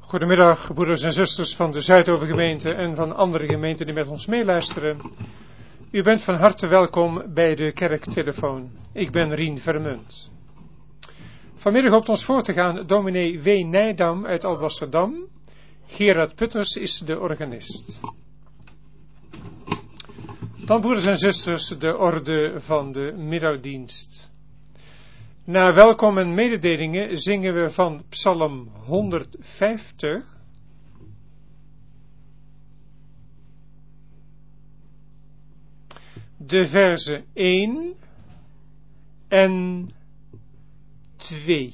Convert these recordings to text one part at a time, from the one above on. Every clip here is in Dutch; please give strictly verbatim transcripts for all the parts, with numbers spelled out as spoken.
Goedemiddag, broeders en zusters van de Zuidovergemeente en van andere gemeenten die met ons meeluisteren. U bent van harte welkom bij de kerktelefoon. Ik ben Rien Vermunt. Vanmiddag hoopt ons voor te gaan dominee W. Nijdam uit Alblasserdam. Gerard Putters is de organist. Dan, broeders en zusters, de orde van de middagdienst. Na welkom en mededelingen zingen we van Psalm honderdvijftig. De verzen één en twee.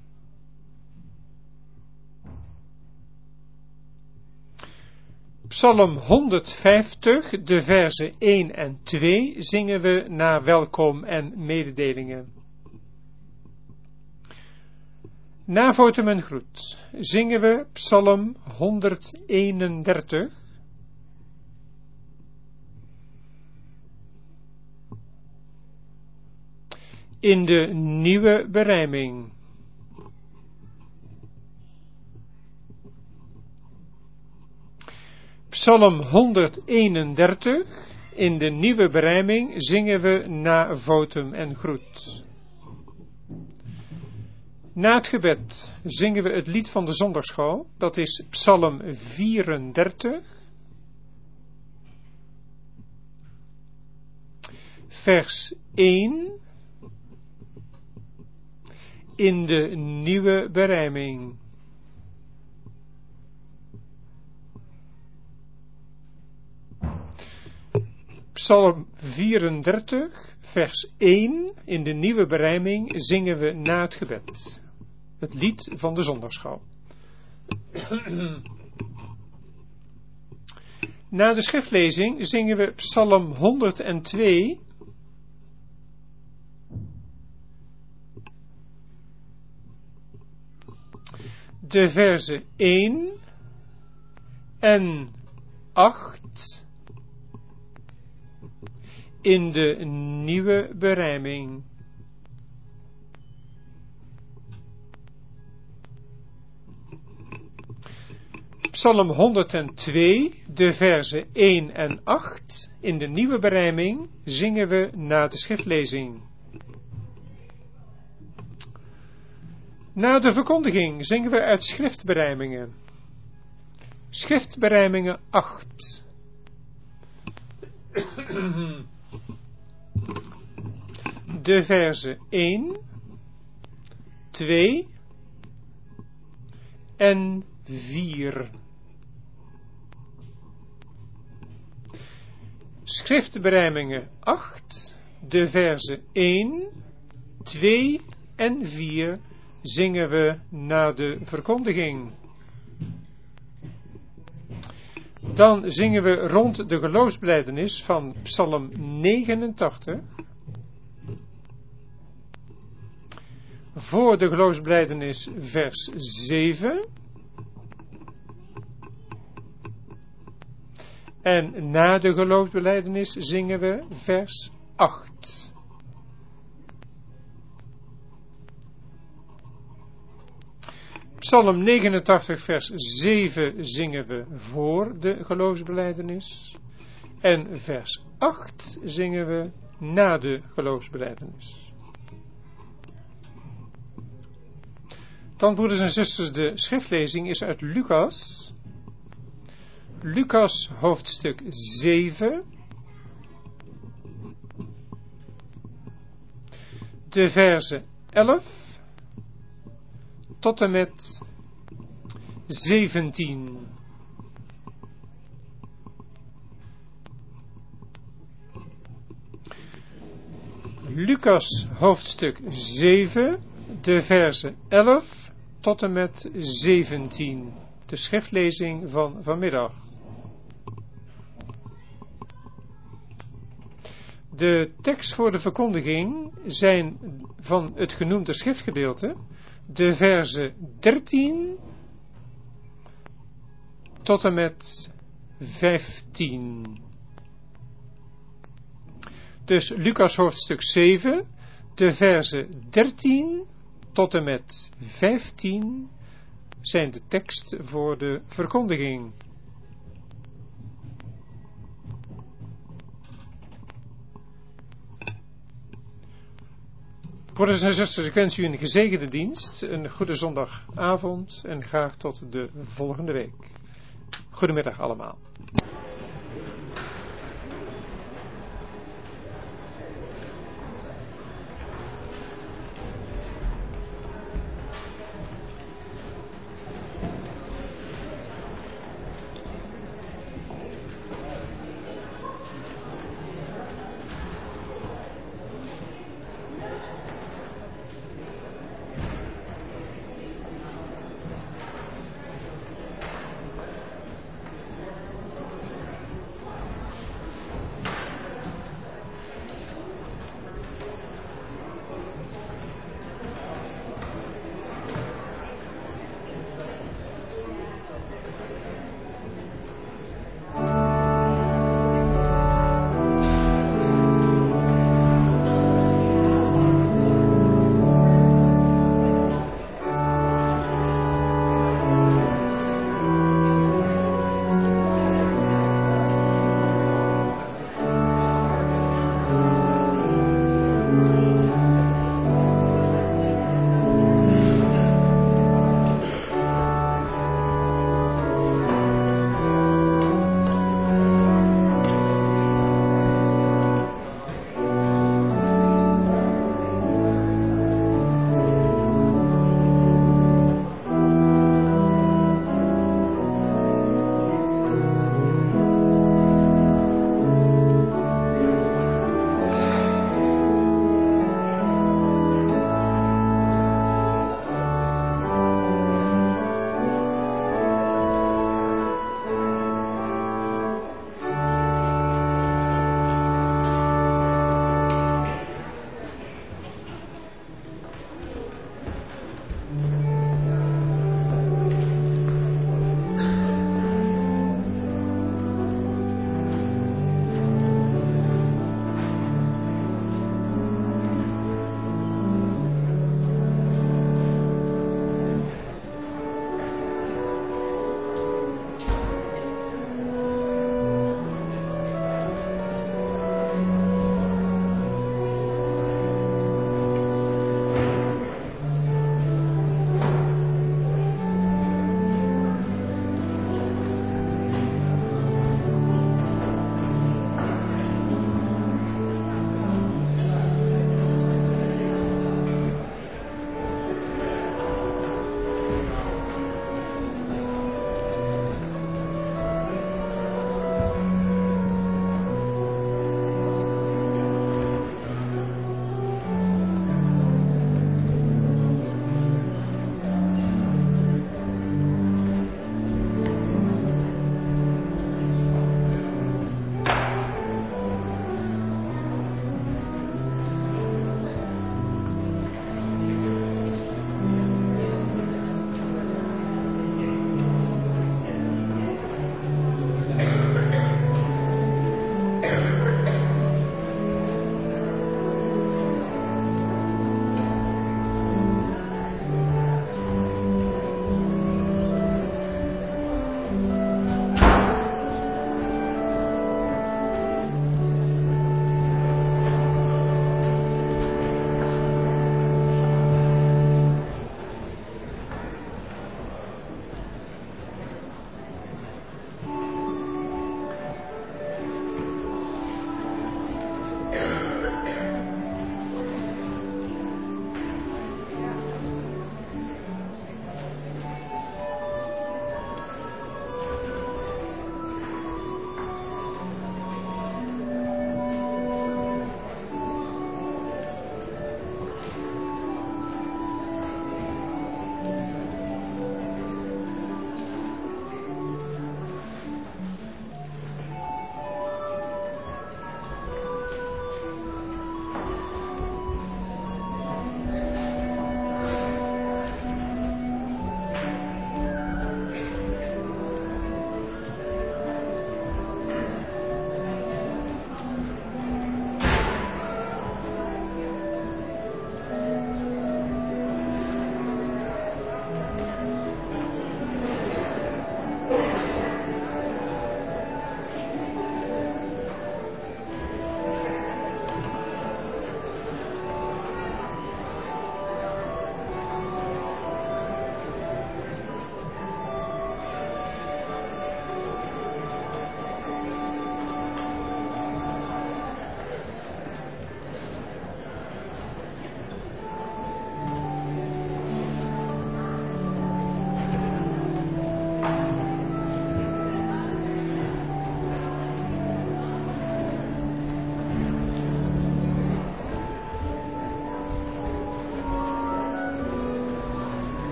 Psalm honderdvijftig, de verzen één en twee zingen we na welkom en mededelingen. Na votum en groet zingen we Psalm honderdeenendertig. In de nieuwe berijming. Psalm honderdeenendertig. In de nieuwe berijming zingen we na votum en groet. Na het gebed zingen we het lied van de zondagschool, dat is Psalm vierendertig, vers één, in de nieuwe berijming. Psalm vierendertig, vers één, in de nieuwe berijming zingen we na het gebed. Het lied van de zondagschool. Na de schriftlezing zingen we Psalm honderdtwee. De verzen één en acht in de nieuwe berijming. Psalm honderdtwee, de verzen één en acht, in de nieuwe berijming zingen we na de schriftlezing. Na de verkondiging zingen we uit schriftberijmingen. Schriftberijmingen acht. De verzen één, twee en vier. Schriftberijmingen acht, de verzen één, twee en vier zingen we na de verkondiging. Dan zingen we rond de geloofsbelijdenis van Psalm negenentachtig. Voor de geloofsbelijdenis vers zeven. En na de geloofsbelijdenis zingen we vers acht. Psalm negenentachtig vers zeven zingen we voor de geloofsbelijdenis. En vers acht zingen we na de geloofsbelijdenis. Dan, broeders en zusters, de schriftlezing is uit Lucas. Lucas hoofdstuk zeven. De verzen elf tot en met zeventien. Lucas hoofdstuk zeven, de verzen elf tot en met zeventien. De schriftlezing van vanmiddag. De tekst voor de verkondiging zijn van het genoemde schriftgedeelte de verzen dertien tot en met vijftien. Dus Lucas hoofdstuk zeven, de verzen dertien tot en met vijftien zijn de tekst voor de verkondiging. Broeders en zusters, ik wens u een gezegende dienst, een goede zondagavond en graag tot de volgende week. Goedemiddag allemaal.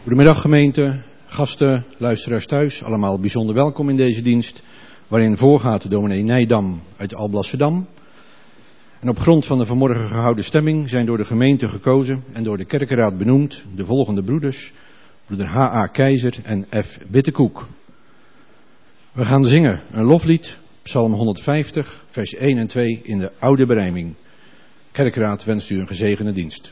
Goedemiddag gemeente, gasten, luisteraars thuis, allemaal bijzonder welkom in deze dienst, waarin voorgaat de dominee Nijdam uit Alblasserdam. En op grond van de vanmorgen gehouden stemming zijn door de gemeente gekozen en door de kerkenraad benoemd de volgende broeders, broeder H A Keizer en F Wittekoek. We gaan zingen een loflied, Psalm honderdvijftig, vers één en twee in de oude berijming. Kerkraad wenst u een gezegende dienst.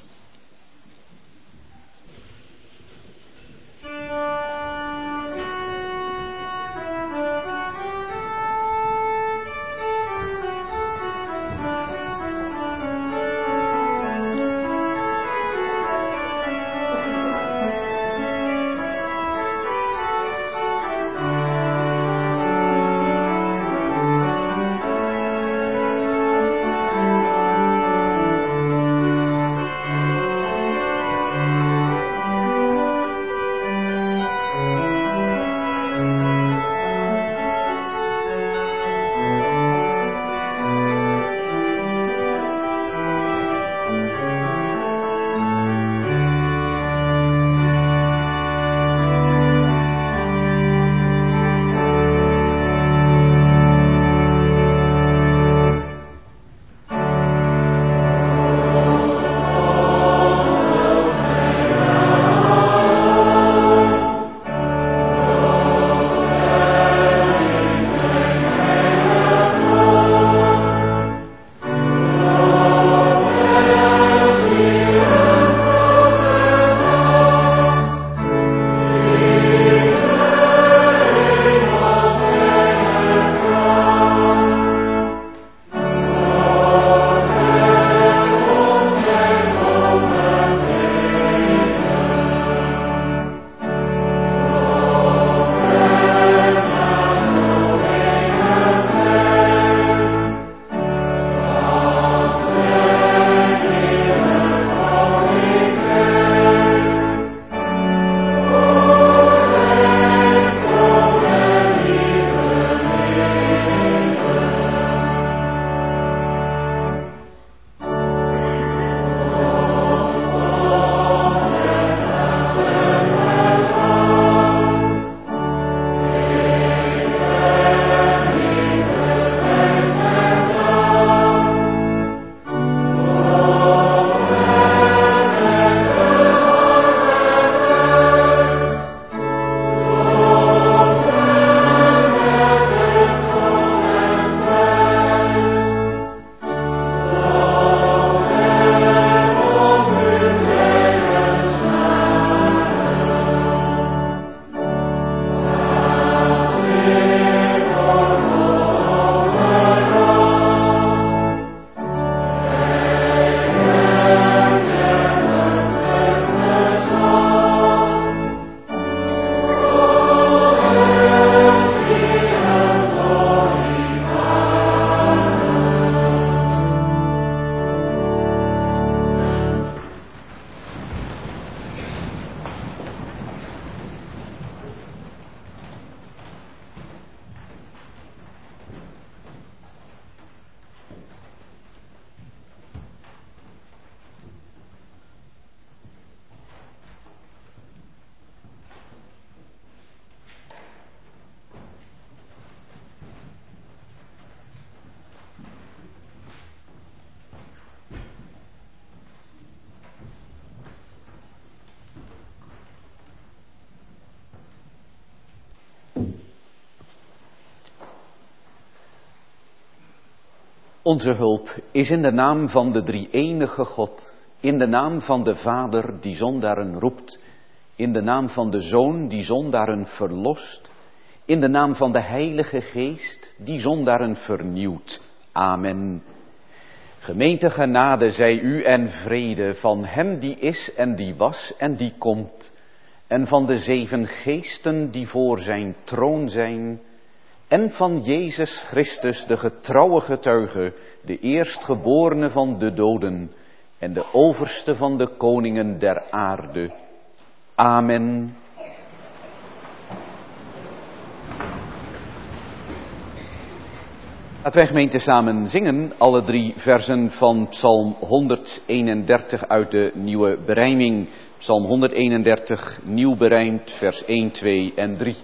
Onze hulp is in de naam van de drie-enige God, in de naam van de Vader die zondaren roept, in de naam van de Zoon die zondaren verlost, in de naam van de Heilige Geest die zondaren vernieuwt. Amen. Gemeente genade zij u en vrede van hem die is en die was en die komt, en van de zeven geesten die voor zijn troon zijn, en van Jezus Christus, de getrouwe getuige, de eerstgeborene van de doden en de overste van de koningen der aarde. Amen. Laten wij gemeente samen zingen, alle drie versen van Psalm honderdeenendertig uit de nieuwe berijming. Psalm honderdeenendertig, nieuw berijmd, vers één, twee en drie.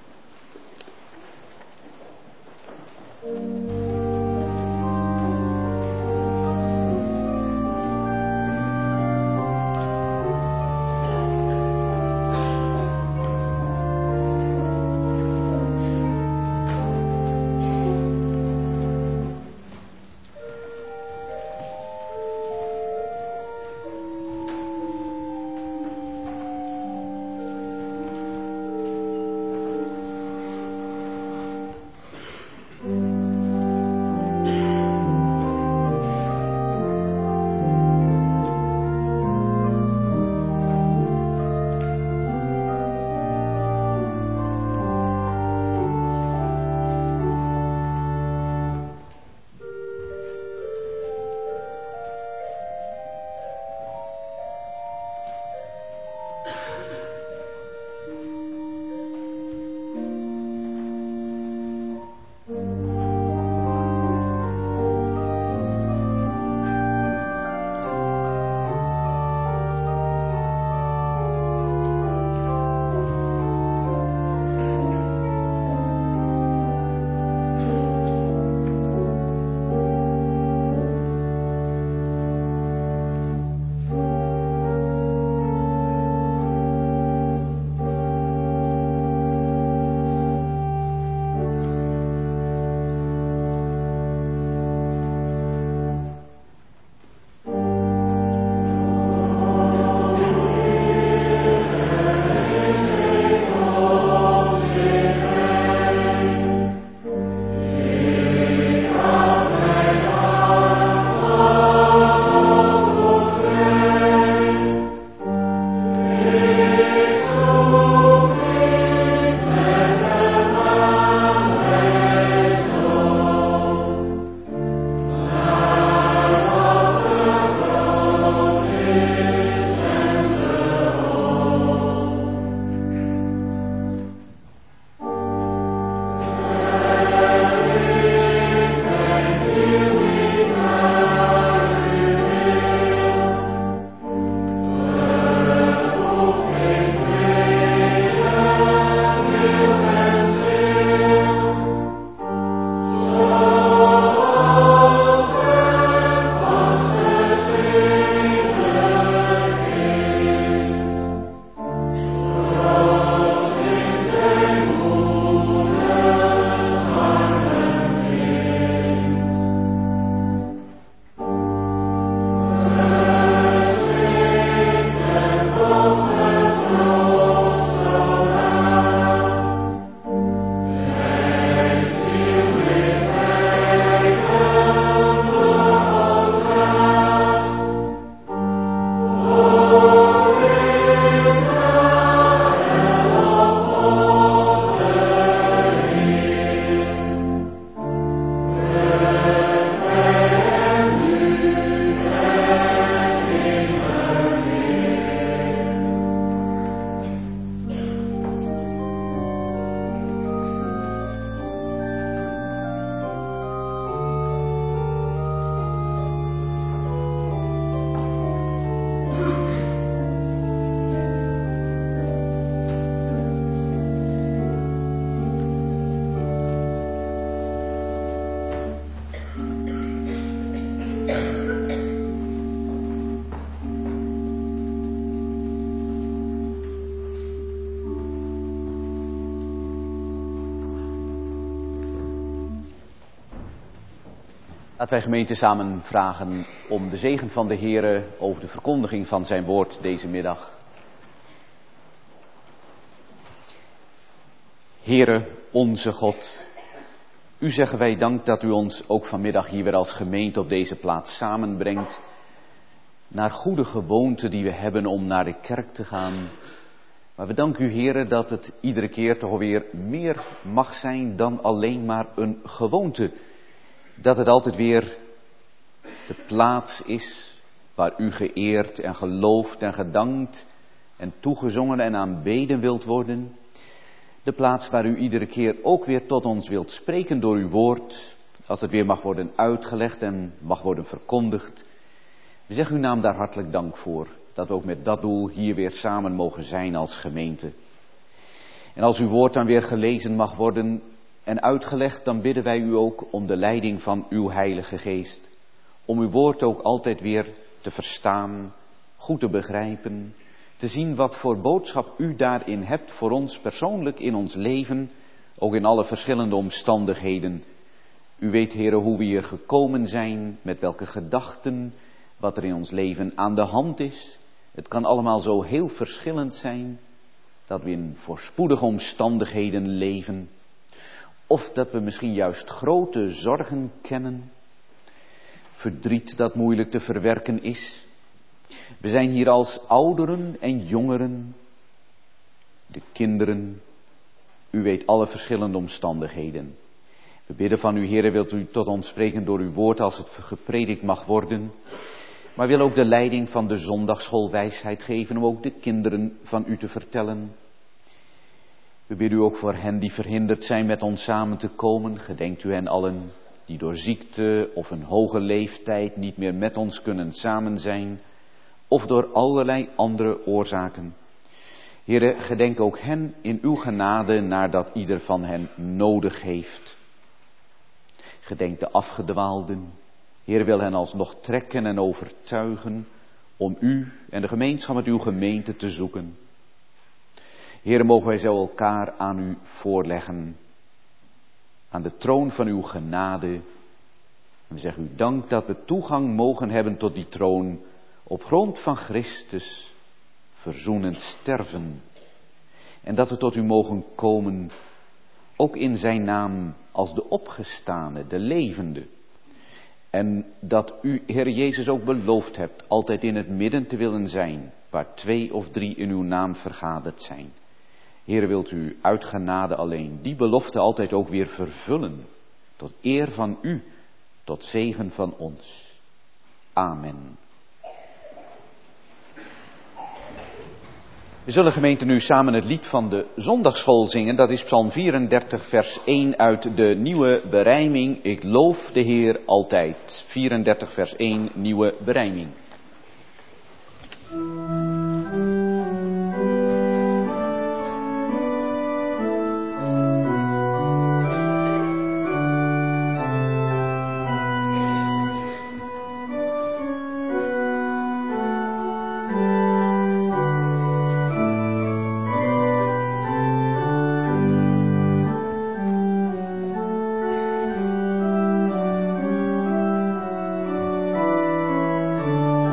Laten wij gemeente samen vragen om de zegen van de Heere over de verkondiging van zijn woord deze middag. Heere, onze God, u zeggen wij dank dat u ons ook vanmiddag hier weer als gemeente op deze plaats samenbrengt. Naar goede gewoonten die we hebben om naar de kerk te gaan. Maar we danken u, Heere, dat het iedere keer toch weer meer mag zijn dan alleen maar een gewoonte. Dat het altijd weer de plaats is waar u geëerd en geloofd en gedankt en toegezongen en aanbeden wilt worden. De plaats waar u iedere keer ook weer tot ons wilt spreken door uw woord. Als het weer mag worden uitgelegd en mag worden verkondigd. We zeggen uw naam daar hartelijk dank voor. dat we ook met dat doel hier weer samen mogen zijn als gemeente. En als uw woord dan weer gelezen mag worden en uitgelegd, dan bidden wij u ook om de leiding van uw Heilige Geest. Om uw woord ook altijd weer te verstaan, goed te begrijpen, te zien wat voor boodschap u daarin hebt voor ons persoonlijk in ons leven, ook in alle verschillende omstandigheden. U weet, Heere, hoe we hier gekomen zijn, met welke gedachten, wat er in ons leven aan de hand is. Het kan allemaal zo heel verschillend zijn, dat we in voorspoedige omstandigheden leven, of dat we misschien juist grote zorgen kennen, verdriet dat moeilijk te verwerken is. We zijn hier als ouderen en jongeren, de kinderen, u weet alle verschillende omstandigheden. We bidden van u, Heere, wilt u tot ons spreken door uw woord als het gepredikt mag worden. Maar wil ook de leiding van de zondagschool wijsheid geven om ook de kinderen van u te vertellen. We bidden u ook voor hen die verhinderd zijn met ons samen te komen. Gedenkt u hen allen die door ziekte of een hoge leeftijd niet meer met ons kunnen samen zijn. Of door allerlei andere oorzaken. Heere, gedenk ook hen in uw genade naar dat ieder van hen nodig heeft. Gedenk de afgedwaalden. Heer, wil hen alsnog trekken en overtuigen om u en de gemeenschap met uw gemeente te zoeken. Heer, mogen wij zo elkaar aan u voorleggen, aan de troon van uw genade. En we zeggen u dank dat we toegang mogen hebben tot die troon op grond van Christus, verzoenend sterven. En dat we tot u mogen komen, ook in zijn naam als de opgestane, de levende. En dat u, Heer Jezus, ook beloofd hebt altijd in het midden te willen zijn, waar twee of drie in uw naam vergaderd zijn. Heer, wilt u uit genade alleen die belofte altijd ook weer vervullen, tot eer van u, tot zegen van ons. Amen. We zullen, gemeente, nu samen het lied van de zondagschool zingen. Dat is Psalm vierendertig, vers één uit de nieuwe berijming. Ik loof de Heer altijd. vierendertig, vers één, nieuwe berijming. Thank you.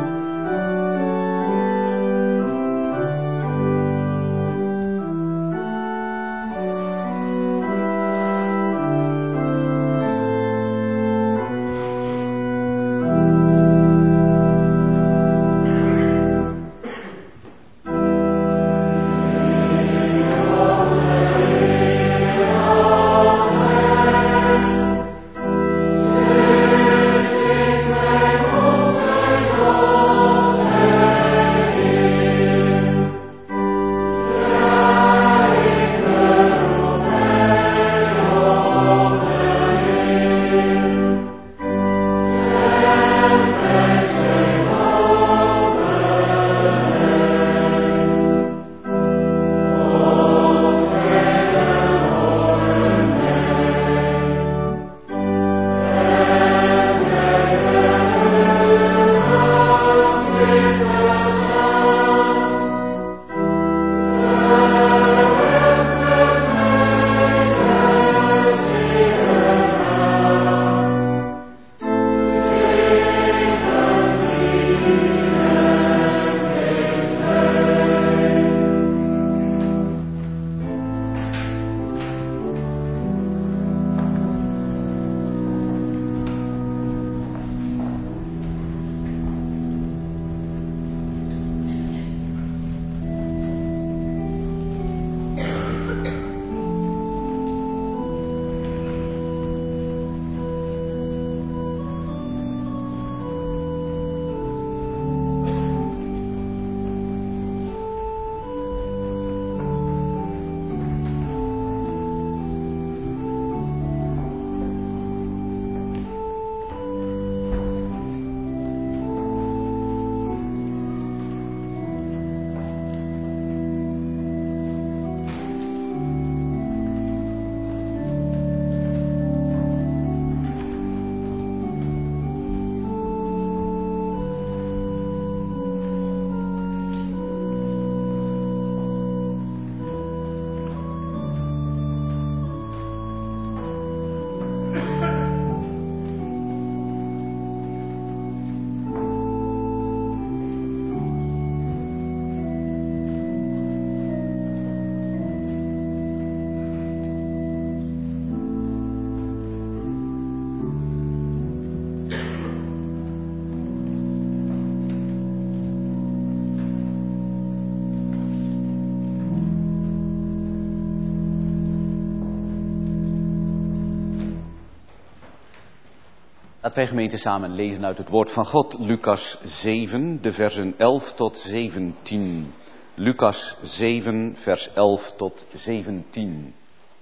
Laten wij gemeente samen lezen uit het woord van God, Lucas zeven, de versen elf tot zeventien. Lucas zeven, vers elf tot zeventien.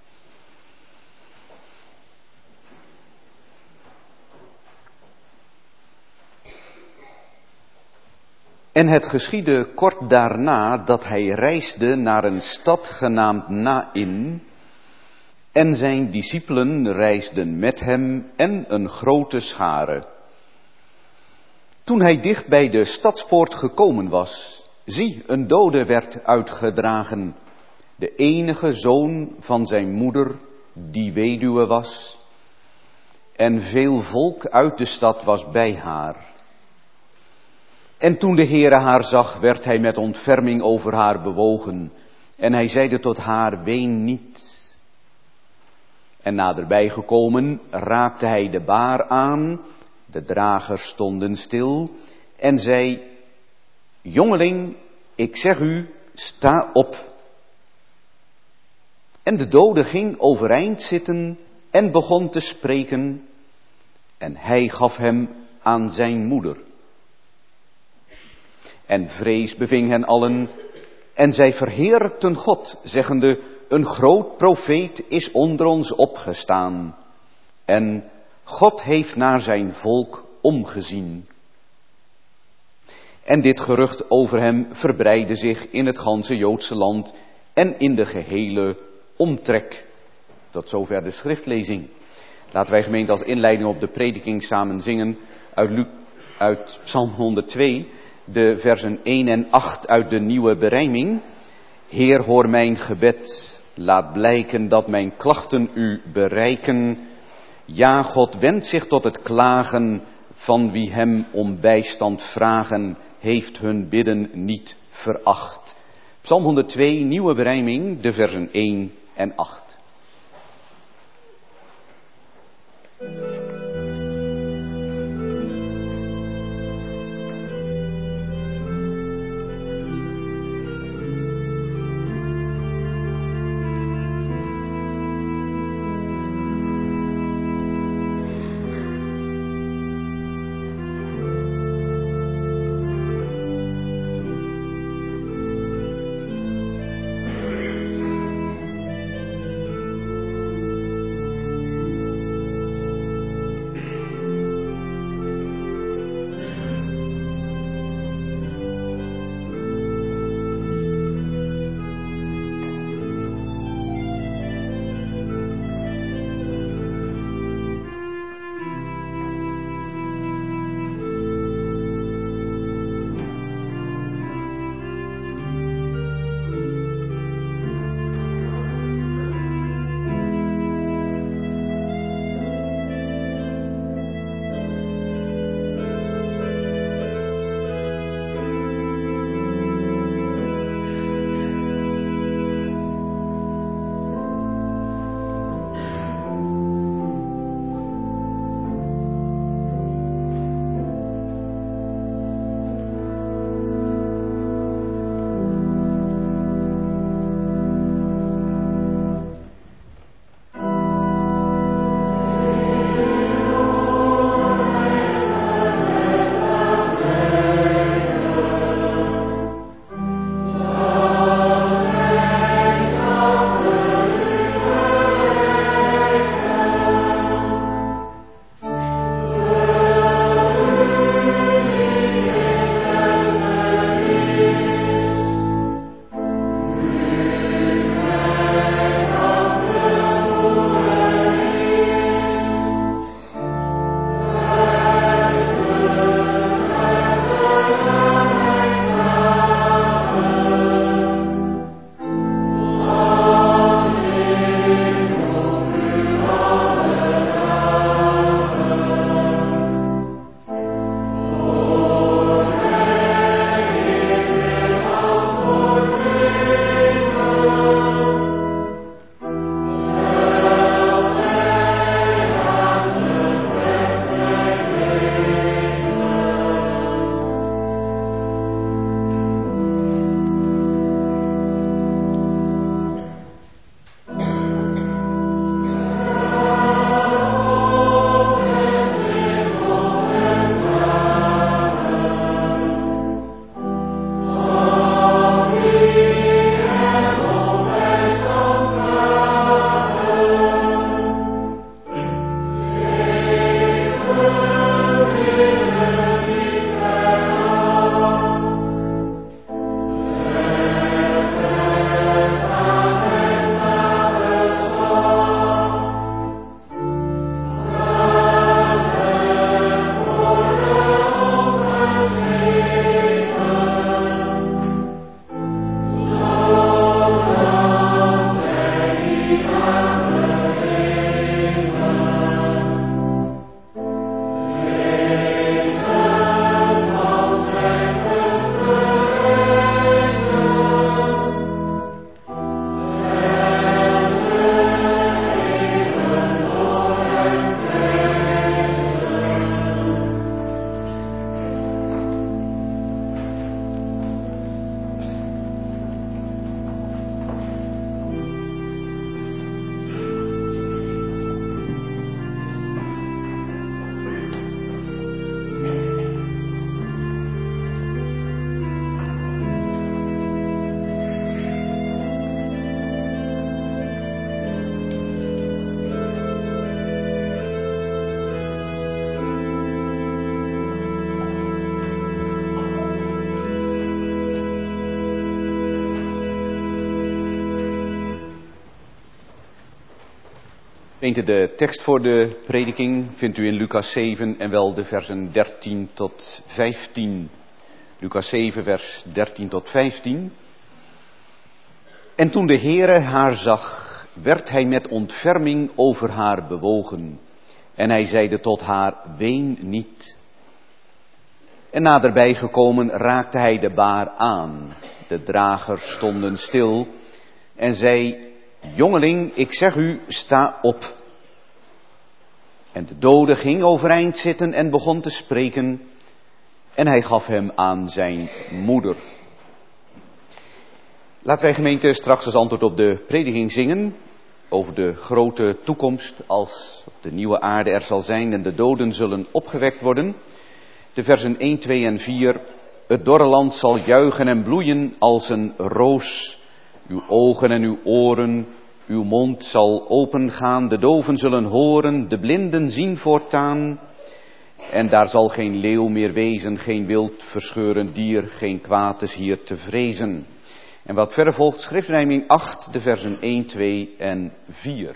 En het geschiedde kort daarna dat hij reisde naar een stad genaamd Naïn, en zijn discipelen reisden met hem en een grote schare. Toen hij dicht bij de stadspoort gekomen was, zie, een dode werd uitgedragen, de enige zoon van zijn moeder, die weduwe was, en veel volk uit de stad was bij haar. En toen de Heere haar zag, werd hij met ontferming over haar bewogen, en hij zeide tot haar, ween niet. En naderbij gekomen raakte hij de baar aan, de dragers stonden stil, en zei, jongeling, ik zeg u, sta op. En de dode ging overeind zitten en begon te spreken, en hij gaf hem aan zijn moeder. En vrees beving hen allen, en zij verheerlijkten God, zeggende, een groot profeet is onder ons opgestaan, en God heeft naar zijn volk omgezien. En dit gerucht over hem verbreidde zich in het ganse Joodse land en in de gehele omtrek. Tot zover de schriftlezing. Laten wij gemeente als inleiding op de prediking samen zingen uit, Lu- uit Psalm honderdtwee, de versen één en acht uit de nieuwe berijming. Heer, hoor mijn gebed, laat blijken dat mijn klachten u bereiken. Ja, God wendt zich tot het klagen van wie hem om bijstand vragen, heeft hun bidden niet veracht. Psalm honderdtwee, nieuwe berijming, de versen één en acht. Gemeente, de tekst voor de prediking vindt u in Lucas zeven en wel de versen dertien tot vijftien. Lucas zeven, vers dertien tot vijftien. En toen de Heere haar zag, werd hij met ontferming over haar bewogen. En hij zeide tot haar, ween niet. En naderbij gekomen raakte hij de baar aan. De dragers stonden stil en zei, jongeling, ik zeg u, sta op. En de dode ging overeind zitten en begon te spreken. En hij gaf hem aan zijn moeder. Laten wij, gemeente, straks als antwoord op de prediking zingen over de grote toekomst als op de nieuwe aarde er zal zijn en de doden zullen opgewekt worden. De versen één, twee en vier. Het dorre land zal juichen en bloeien als een roos. Uw ogen en uw oren, uw mond zal opengaan. De doven zullen horen, de blinden zien voortaan. En daar zal geen leeuw meer wezen, geen wild verscheurend dier, geen kwaad is hier te vrezen. En wat verder volgt, schriftrijming acht, de versen één, twee en vier.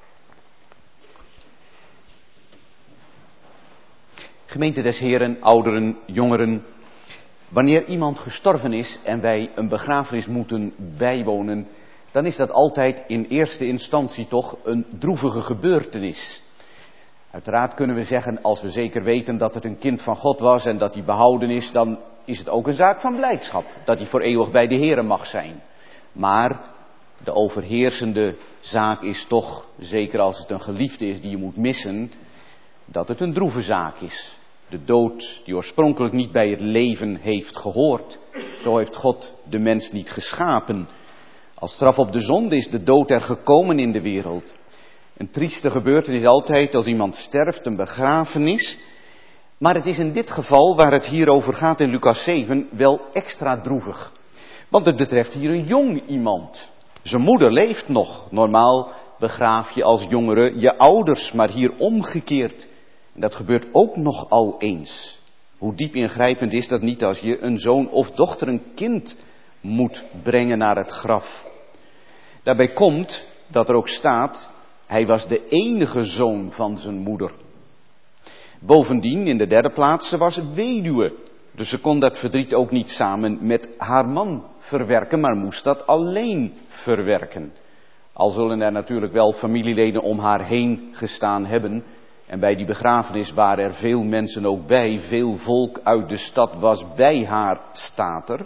Gemeente des Heren, ouderen, jongeren. Wanneer iemand gestorven is en wij een begrafenis moeten bijwonen, dan is dat altijd in eerste instantie toch een droevige gebeurtenis. Uiteraard kunnen we zeggen, als we zeker weten dat het een kind van God was en dat hij behouden is, dan is het ook een zaak van blijdschap dat hij voor eeuwig bij de Here mag zijn. Maar de overheersende zaak is toch, zeker als het een geliefde is die je moet missen, dat het een droeve zaak is. De dood die oorspronkelijk niet bij het leven heeft gehoord. Zo heeft God de mens niet geschapen. Als straf op de zonde is de dood er gekomen in de wereld. Een trieste gebeurtenis altijd als iemand sterft, een begrafenis. Maar het is in dit geval, waar het hier over gaat in Lucas zeven, wel extra droevig. Want het betreft hier een jong iemand. Zijn moeder leeft nog. Normaal begraaf je als jongere je ouders, maar hier omgekeerd. En dat gebeurt ook nog al eens. Hoe diep ingrijpend is dat niet als je een zoon of dochter, een kind moet brengen naar het graf. Daarbij komt dat er ook staat, hij was de enige zoon van zijn moeder. Bovendien, in de derde plaats, ze was weduwe. Dus ze kon dat verdriet ook niet samen met haar man verwerken, maar moest dat alleen verwerken. Al zullen er natuurlijk wel familieleden om haar heen gestaan hebben. En bij die begrafenis waren er veel mensen ook bij. Veel volk uit de stad was bij haar, staat er.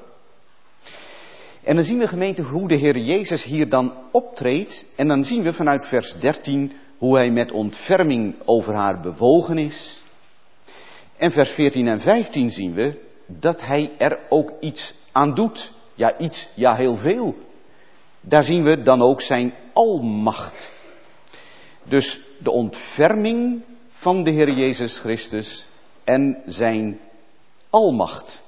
En dan zien we, gemeente, hoe de Heer Jezus hier dan optreedt. En dan zien we vanuit vers dertien hoe hij met ontferming over haar bewogen is. En vers veertien en vijftien zien we dat hij er ook iets aan doet. Ja, iets, ja heel veel. Daar zien we dan ook zijn almacht. Dus de ontferming van de Heer Jezus Christus en zijn almacht.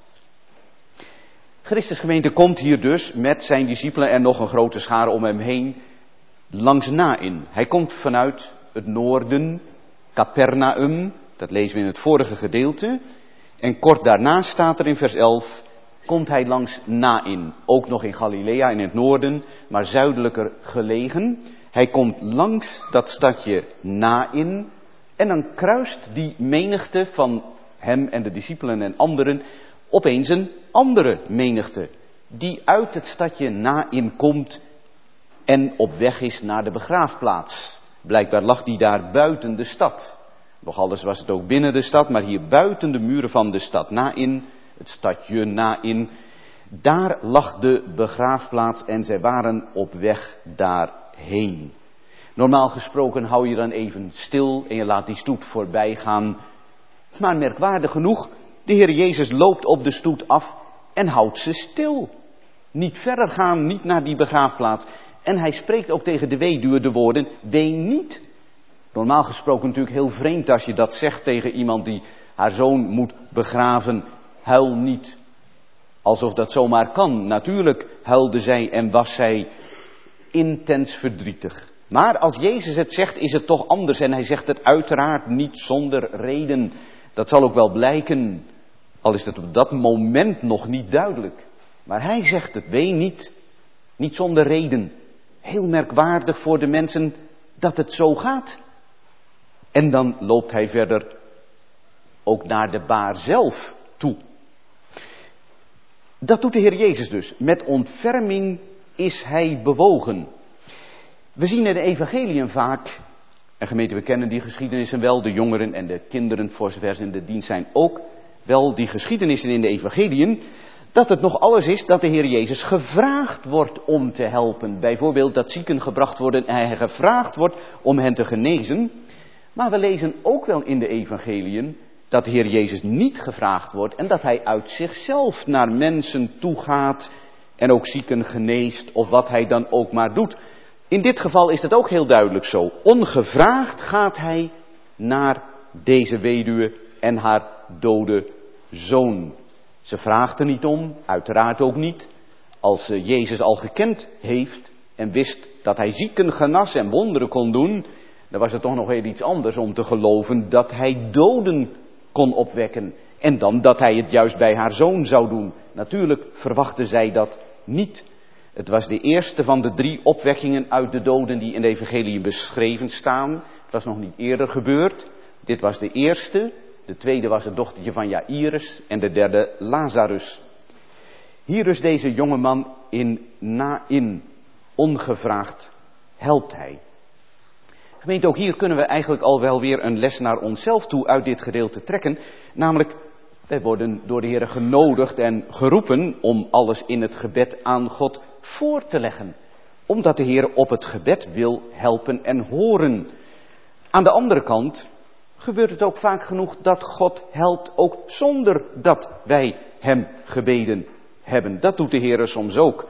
Christus gemeente komt hier dus met zijn discipelen en nog een grote schare om hem heen langs Naïn. Hij komt vanuit het noorden, Capernaum, dat lezen we in het vorige gedeelte. En kort daarna staat er in vers elf, komt hij langs Naïn. Ook nog in Galilea in het noorden, maar zuidelijker gelegen. Hij komt langs dat stadje Naïn en dan kruist die menigte van hem en de discipelen en anderen opeens een andere menigte. Die uit het stadje Naïn komt en op weg is naar de begraafplaats. Blijkbaar lag die daar buiten de stad. Nog alles was het ook binnen de stad, maar hier buiten de muren van de stad Naïn, het stadje Naïn, daar lag de begraafplaats en zij waren op weg daarheen. Normaal gesproken hou je dan even stil en je laat die stoet voorbij gaan. Maar merkwaardig genoeg, de Heer Jezus loopt op de stoet af en houdt ze stil. Niet verder gaan, niet naar die begraafplaats. En hij spreekt ook tegen de weduwe de woorden, ween niet. Normaal gesproken natuurlijk heel vreemd als je dat zegt tegen iemand die haar zoon moet begraven. Huil niet. Alsof dat zomaar kan. Natuurlijk huilde zij en was zij intens verdrietig. Maar als Jezus het zegt, is het toch anders. En hij zegt het uiteraard niet zonder reden. Dat zal ook wel blijken. Al is het op dat moment nog niet duidelijk. Maar hij zegt het, ween niet. Niet zonder reden. Heel merkwaardig voor de mensen dat het zo gaat. En dan loopt hij verder ook naar de baar zelf toe. Dat doet de Heer Jezus dus. Met ontferming is hij bewogen. We zien in de evangeliën vaak, en gemeente, we kennen die geschiedenissen wel, de jongeren en de kinderen voor zover ze in de dienst zijn ook wel die geschiedenissen in de evangeliën, dat het nog alles is dat de Heer Jezus gevraagd wordt om te helpen. Bijvoorbeeld dat zieken gebracht worden en hij gevraagd wordt om hen te genezen. Maar we lezen ook wel in de evangeliën dat de Heer Jezus niet gevraagd wordt en dat hij uit zichzelf naar mensen toegaat en ook zieken geneest of wat hij dan ook maar doet. In dit geval is dat ook heel duidelijk zo. Ongevraagd gaat hij naar deze weduwe en haar dode zoon. Ze vraagt er niet om, uiteraard ook niet. Als ze Jezus al gekend heeft en wist dat hij zieken genas en wonderen kon doen, dan was het toch nog heel iets anders om te geloven dat hij doden kon opwekken. En dan dat hij het juist bij haar zoon zou doen. Natuurlijk verwachtte zij dat niet. Het was de eerste van de drie opwekkingen uit de doden die in de evangelie beschreven staan. Het was nog niet eerder gebeurd. Dit was de eerste. De tweede was het dochtertje van Jairus en de derde Lazarus. Hier dus deze jongeman in Naïn. Ongevraagd helpt hij. Gemeente, ook hier kunnen we eigenlijk al wel weer een les naar onszelf toe uit dit gedeelte trekken. Namelijk, wij worden door de Heer genodigd en geroepen om alles in het gebed aan God voor te leggen. Omdat de Heer op het gebed wil helpen en horen. Aan de andere kant gebeurt het ook vaak genoeg dat God helpt ook zonder dat wij hem gebeden hebben. Dat doet de Heer soms ook.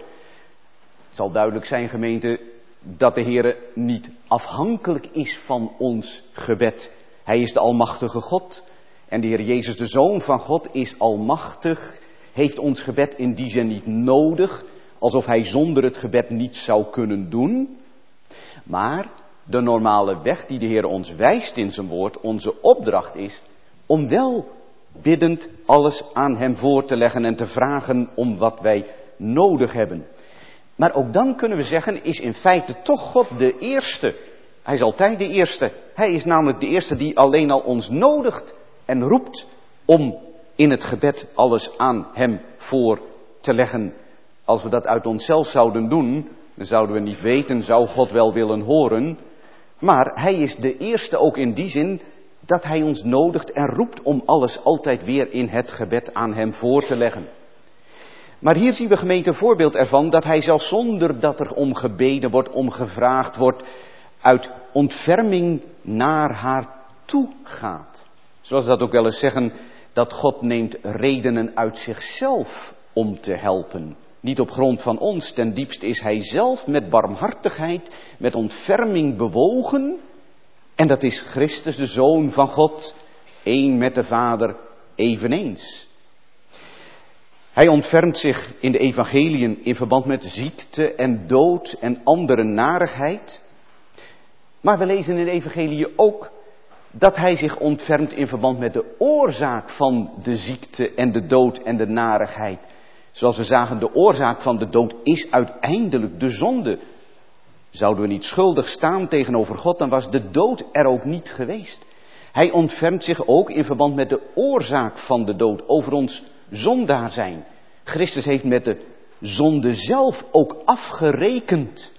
Het zal duidelijk zijn, gemeente, dat de Heer niet afhankelijk is van ons gebed. Hij is de almachtige God. En de Heer Jezus, de Zoon van God, is almachtig. Heeft ons gebed in die zin niet nodig. Alsof hij zonder het gebed niets zou kunnen doen. Maar de normale weg die de Heer ons wijst in zijn woord, onze opdracht is om wel biddend alles aan hem voor te leggen en te vragen om wat wij nodig hebben. Maar ook dan kunnen we zeggen, is in feite toch God de eerste. Hij is altijd de eerste. Hij is namelijk de eerste die alleen al ons nodigt en roept om in het gebed alles aan hem voor te leggen. Als we dat uit onszelf zouden doen, dan zouden we niet weten, zou God wel willen horen. Maar hij is de eerste ook in die zin dat hij ons nodigt en roept om alles altijd weer in het gebed aan hem voor te leggen. Maar hier zien we, gemeente, een voorbeeld ervan dat hij zelfs zonder dat er om gebeden wordt, om gevraagd wordt, uit ontferming naar haar toe gaat. Zoals we dat ook wel eens zeggen, dat God neemt redenen uit zichzelf om te helpen. Niet op grond van ons, ten diepste is hij zelf met barmhartigheid, met ontferming bewogen. En dat is Christus, de Zoon van God, één met de Vader eveneens. Hij ontfermt zich in de evangeliën in verband met ziekte en dood en andere narigheid. Maar we lezen in de evangeliën ook dat hij zich ontfermt in verband met de oorzaak van de ziekte en de dood en de narigheid. Zoals we zagen, de oorzaak van de dood is uiteindelijk de zonde. Zouden we niet schuldig staan tegenover God, dan was de dood er ook niet geweest. Hij ontfermt zich ook in verband met de oorzaak van de dood, over ons zondaar zijn. Christus heeft met de zonde zelf ook afgerekend,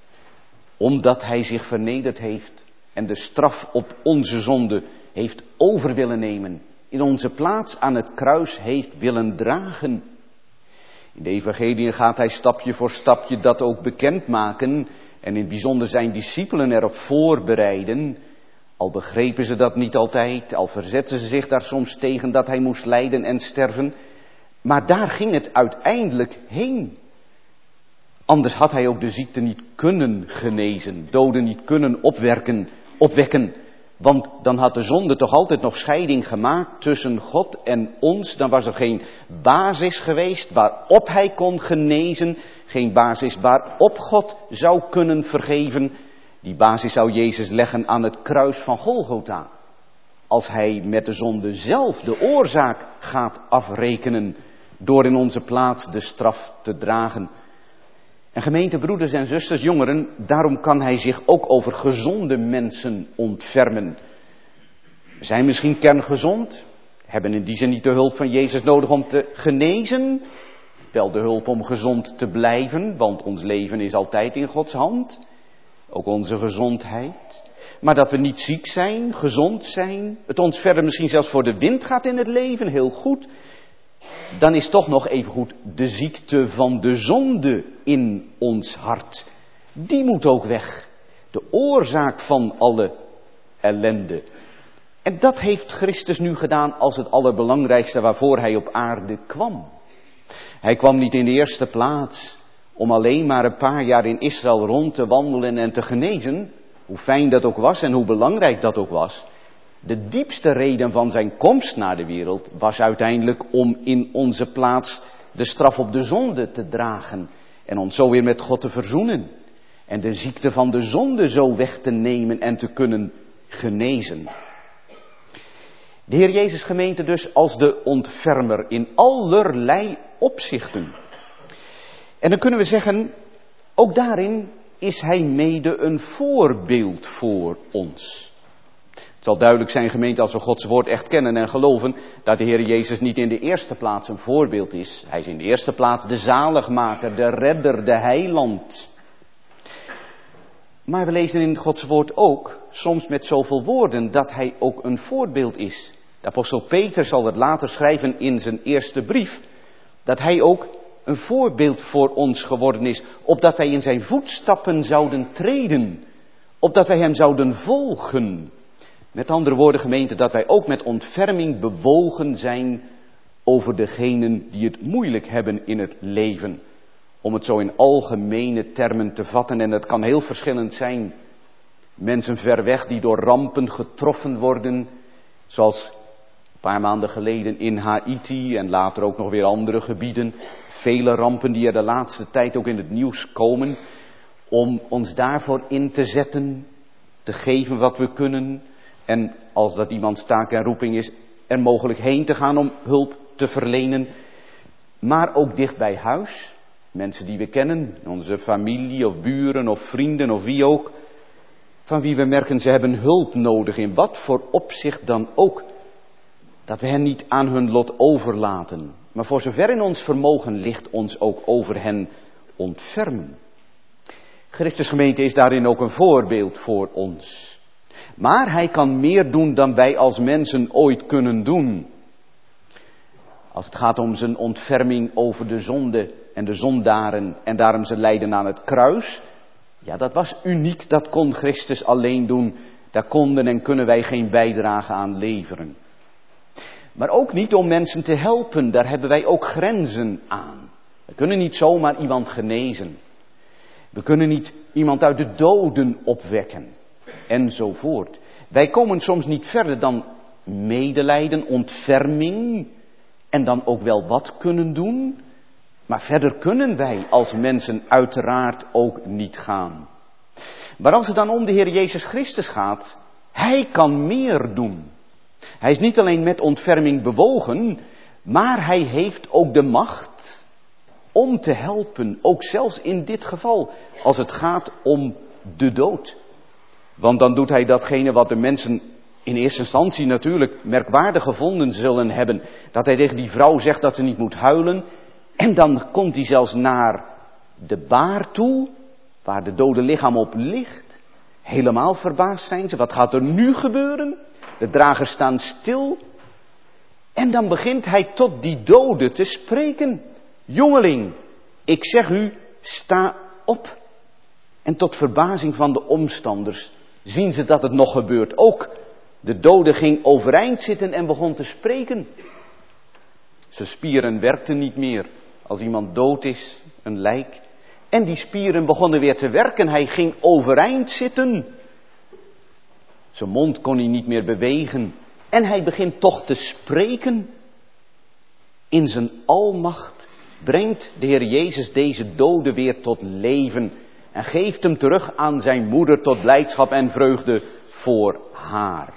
omdat hij zich vernederd heeft en de straf op onze zonde heeft over willen nemen. In onze plaats aan het kruis heeft willen dragen. In de evangelie gaat hij stapje voor stapje dat ook bekendmaken en in het bijzonder zijn discipelen erop voorbereiden. Al begrepen ze dat niet altijd, al verzetten ze zich daar soms tegen dat hij moest lijden en sterven. Maar daar ging het uiteindelijk heen. Anders had hij ook de ziekte niet kunnen genezen, doden niet kunnen opwerken, opwekken. Want dan had de zonde toch altijd nog scheiding gemaakt tussen God en ons. Dan was er geen basis geweest waarop hij kon genezen. Geen basis waarop God zou kunnen vergeven. Die basis zou Jezus leggen aan het kruis van Golgotha. Als hij met de zonde zelf de oorzaak gaat afrekenen door in onze plaats de straf te dragen. En gemeente, broeders en zusters, jongeren, daarom kan hij zich ook over gezonde mensen ontfermen. We zijn misschien kerngezond, hebben in die zin niet de hulp van Jezus nodig om te genezen. Wel de hulp om gezond te blijven, want ons leven is altijd in Gods hand. Ook onze gezondheid. Maar dat we niet ziek zijn, gezond zijn, het ons verder misschien zelfs voor de wind gaat in het leven, heel goed. Dan is toch nog even goed de ziekte van de zonde in ons hart. Die moet ook weg. De oorzaak van alle ellende. En dat heeft Christus nu gedaan als het allerbelangrijkste waarvoor hij op aarde kwam. Hij kwam niet in de eerste plaats om alleen maar een paar jaar in Israël rond te wandelen en te genezen. Hoe fijn dat ook was en hoe belangrijk dat ook was. De diepste reden van zijn komst naar de wereld was uiteindelijk om in onze plaats de straf op de zonde te dragen. En ons zo weer met God te verzoenen. En de ziekte van de zonde zo weg te nemen en te kunnen genezen. De Heer Jezus gemeente dus als de ontfermer in allerlei opzichten. En dan kunnen we zeggen, ook daarin is hij mede een voorbeeld voor ons. Het zal duidelijk zijn, gemeente, als we Gods woord echt kennen en geloven, dat de Heer Jezus niet in de eerste plaats een voorbeeld is. Hij is in de eerste plaats de zaligmaker, de redder, de heiland. Maar we lezen in Gods woord ook, soms met zoveel woorden, dat hij ook een voorbeeld is. De apostel Peter zal het later schrijven in zijn eerste brief, dat hij ook een voorbeeld voor ons geworden is, opdat wij in zijn voetstappen zouden treden, opdat wij hem zouden volgen. Met andere woorden, gemeente, dat wij ook met ontferming bewogen zijn over degenen die het moeilijk hebben in het leven. Om het zo in algemene termen te vatten, en dat kan heel verschillend zijn. Mensen ver weg die door rampen getroffen worden, zoals een paar maanden geleden in Haiti en later ook nog weer andere gebieden. Vele rampen die er de laatste tijd ook in het nieuws komen, om ons daarvoor in te zetten, te geven wat we kunnen. En als dat iemands taak en roeping is, er mogelijk heen te gaan om hulp te verlenen. Maar ook dicht bij huis, mensen die we kennen, onze familie of buren of vrienden of wie ook, van wie we merken ze hebben hulp nodig in wat voor opzicht dan ook. Dat we hen niet aan hun lot overlaten, maar voor zover in ons vermogen ligt ons ook over hen ontfermen. Christus gemeente is daarin ook een voorbeeld voor ons. Maar hij kan meer doen dan wij als mensen ooit kunnen doen. Als het gaat om zijn ontferming over de zonde en de zondaren en daarom zijn lijden aan het kruis. Ja, dat was uniek, dat kon Christus alleen doen. Daar konden en kunnen wij geen bijdrage aan leveren. Maar ook niet om mensen te helpen, daar hebben wij ook grenzen aan. We kunnen niet zomaar iemand genezen. We kunnen niet iemand uit de doden opwekken. Enzovoort. Wij komen soms niet verder dan medelijden, ontferming. En dan ook wel wat kunnen doen. Maar verder kunnen wij als mensen uiteraard ook niet gaan. Maar als het dan om de Heer Jezus Christus gaat, hij kan meer doen. Hij is niet alleen met ontferming bewogen, maar hij heeft ook de macht om te helpen. Ook zelfs in dit geval, als het gaat om de dood. Want dan doet hij datgene wat de mensen in eerste instantie natuurlijk merkwaardig gevonden zullen hebben. Dat hij tegen die vrouw zegt dat ze niet moet huilen. En dan komt hij zelfs naar de baar toe, waar de dode lichaam op ligt. Helemaal verbaasd zijn ze. Wat gaat er nu gebeuren? De dragers staan stil. En dan begint hij tot die dode te spreken. Jongeling, ik zeg u, sta op. En tot verbazing van de omstanders zien ze dat het nog gebeurt. Ook de dode ging overeind zitten en begon te spreken. Zijn spieren werkten niet meer. Als iemand dood is, een lijk. En die spieren begonnen weer te werken. Hij ging overeind zitten. Zijn mond kon hij niet meer bewegen. En hij begint toch te spreken. In zijn almacht brengt de Heer Jezus deze dode weer tot leven. En geeft hem terug aan zijn moeder tot blijdschap en vreugde voor haar.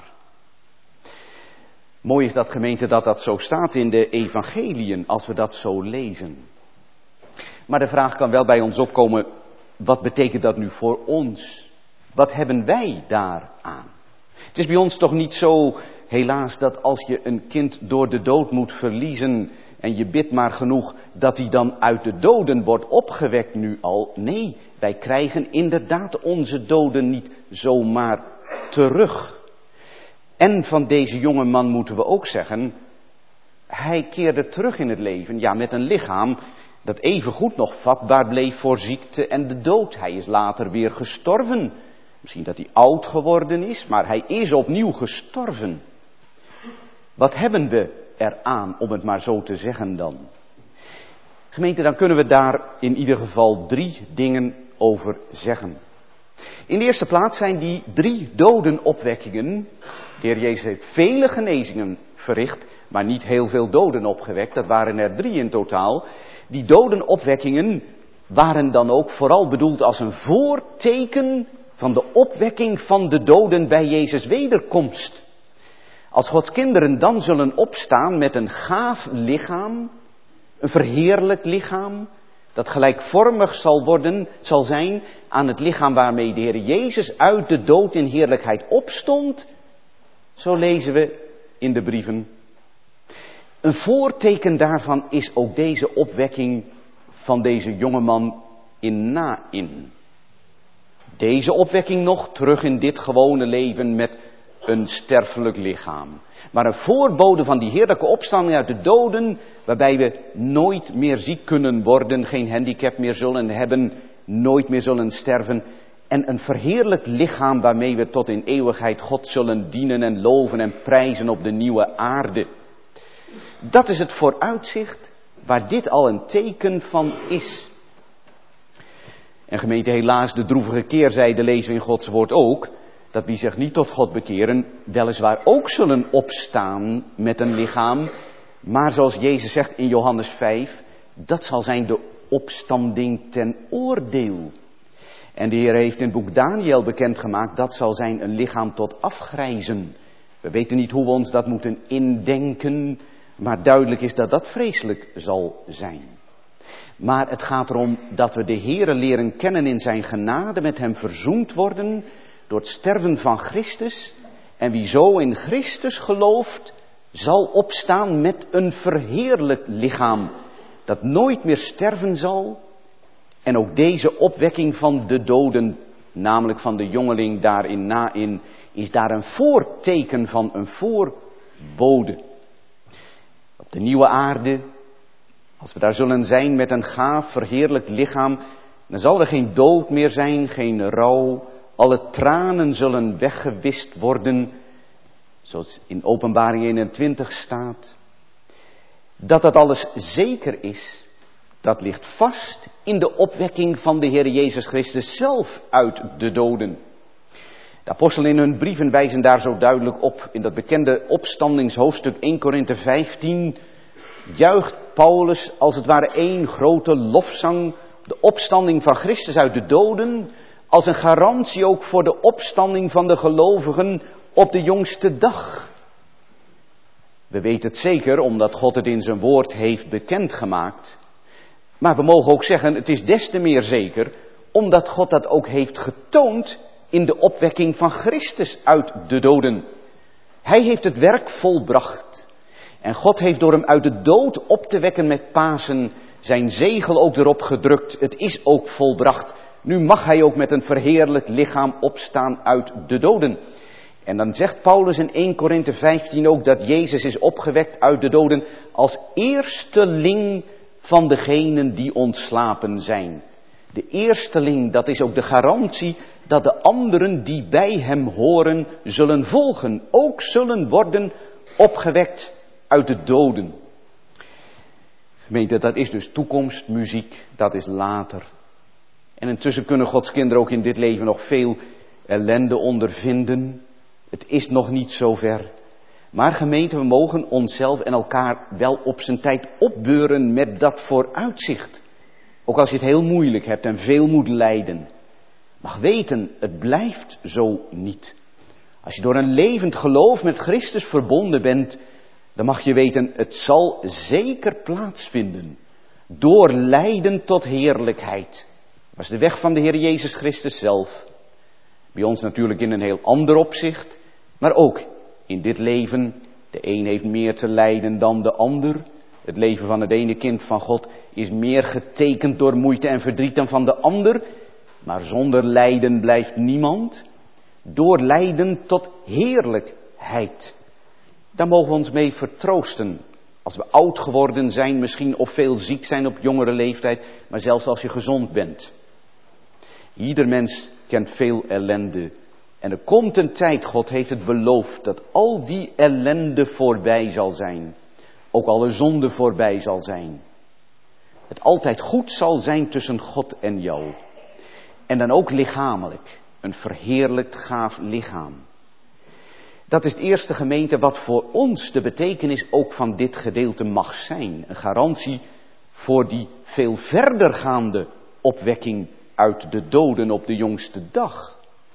Mooi is dat, gemeente, dat dat zo staat in de evangeliën, als we dat zo lezen. Maar de vraag kan wel bij ons opkomen, wat betekent dat nu voor ons? Wat hebben wij daaraan? Het is bij ons toch niet zo, helaas, dat als je een kind door de dood moet verliezen en je bidt maar genoeg, dat hij dan uit de doden wordt opgewekt nu al. Nee, wij krijgen inderdaad onze doden niet zomaar terug. En van deze jonge man moeten we ook zeggen, hij keerde terug in het leven, ja, met een lichaam dat evengoed nog vatbaar bleef voor ziekte en de dood. Hij is later weer gestorven. Misschien dat hij oud geworden is, maar hij is opnieuw gestorven. Wat hebben we eraan, om het maar zo te zeggen dan? Gemeente, dan kunnen we daar in ieder geval drie dingen over zeggen. In de eerste plaats zijn die drie dodenopwekkingen. De Heer Jezus heeft vele genezingen verricht, maar niet heel veel doden opgewekt. Dat waren er drie in totaal. Die dodenopwekkingen waren dan ook vooral bedoeld als een voorteken van de opwekking van de doden bij Jezus' wederkomst. Als Gods kinderen dan zullen opstaan met een gaaf lichaam, een verheerlijkt lichaam, dat gelijkvormig zal worden, zal zijn aan het lichaam waarmee de Heer Jezus uit de dood in heerlijkheid opstond, zo lezen we in de brieven. Een voorteken daarvan is ook deze opwekking van deze jongeman in Naïn. Deze opwekking nog terug in dit gewone leven met een sterfelijk lichaam. Maar een voorbode van die heerlijke opstanding uit de doden, waarbij we nooit meer ziek kunnen worden, geen handicap meer zullen hebben, nooit meer zullen sterven. En een verheerlijkt lichaam waarmee we tot in eeuwigheid God zullen dienen en loven en prijzen op de nieuwe aarde. Dat is het vooruitzicht waar dit al een teken van is. En gemeente, helaas, de droevige keerzijde lezen we in Gods woord ook, dat wie zich niet tot God bekeren, weliswaar ook zullen opstaan met een lichaam, maar zoals Jezus zegt in Johannes vijf, dat zal zijn de opstanding ten oordeel. En de Heer heeft in het boek Daniël bekendgemaakt, dat zal zijn een lichaam tot afgrijzen. We weten niet hoe we ons dat moeten indenken, maar duidelijk is dat dat vreselijk zal zijn. Maar het gaat erom dat we de Heere leren kennen in zijn genade, met hem verzoend worden door het sterven van Christus. En wie zo in Christus gelooft, zal opstaan met een verheerlijkt lichaam, dat nooit meer sterven zal. En ook deze opwekking van de doden, namelijk van de jongeling daarin Naïn, is daar een voorteken van, een voorbode. Op de nieuwe aarde, als we daar zullen zijn met een gaaf, verheerlijkt lichaam, dan zal er geen dood meer zijn, geen rouw. Alle tranen zullen weggewist worden, zoals in Openbaring eenentwintig staat. Dat dat alles zeker is, dat ligt vast in de opwekking van de Heer Jezus Christus zelf uit de doden. De apostelen in hun brieven wijzen daar zo duidelijk op. In dat bekende opstandingshoofdstuk één Korinthe vijftien juicht Paulus als het ware één grote lofzang, de opstanding van Christus uit de doden, als een garantie ook voor de opstanding van de gelovigen op de jongste dag. We weten het zeker omdat God het in zijn woord heeft bekendgemaakt. Maar we mogen ook zeggen, het is des te meer zeker omdat God dat ook heeft getoond in de opwekking van Christus uit de doden. Hij heeft het werk volbracht. En God heeft door hem uit de dood op te wekken met Pasen zijn zegel ook erop gedrukt. Het is ook volbracht. Nu mag hij ook met een verheerlijkt lichaam opstaan uit de doden. En dan zegt Paulus in één Korinthe vijftien ook dat Jezus is opgewekt uit de doden als eersteling van degenen die ontslapen zijn. De eersteling, dat is ook de garantie dat de anderen die bij hem horen zullen volgen. Ook zullen worden opgewekt uit de doden. Gemeente, dat is dus toekomstmuziek, dat is later. En intussen kunnen Gods kinderen ook in dit leven nog veel ellende ondervinden. Het is nog niet zo ver. Maar gemeente, we mogen onszelf en elkaar wel op zijn tijd opbeuren met dat vooruitzicht. Ook als je het heel moeilijk hebt en veel moet lijden. Mag weten, het blijft zo niet. Als je door een levend geloof met Christus verbonden bent, dan mag je weten, het zal zeker plaatsvinden. door lijden tot heerlijkheid. Dat was de weg van de Heer Jezus Christus zelf. Bij ons natuurlijk in een heel ander opzicht, maar ook in dit leven. De een heeft meer te lijden dan de ander. Het leven van het ene kind van God is meer getekend door moeite en verdriet dan van de ander. Maar zonder lijden blijft niemand. Door lijden tot heerlijkheid. Daar mogen we ons mee vertroosten. Als we oud geworden zijn, misschien of veel ziek zijn op jongere leeftijd. Maar zelfs als je gezond bent. Ieder mens kent veel ellende. En er komt een tijd, God heeft het beloofd, dat al die ellende voorbij zal zijn. Ook alle zonde voorbij zal zijn. Het altijd goed zal zijn tussen God en jou. En dan ook lichamelijk. Een verheerlijkt gaaf lichaam. Dat is het eerste, gemeente, wat voor ons de betekenis ook van dit gedeelte mag zijn. Een garantie voor die veel verdergaande opwekking uit de doden op de jongste dag.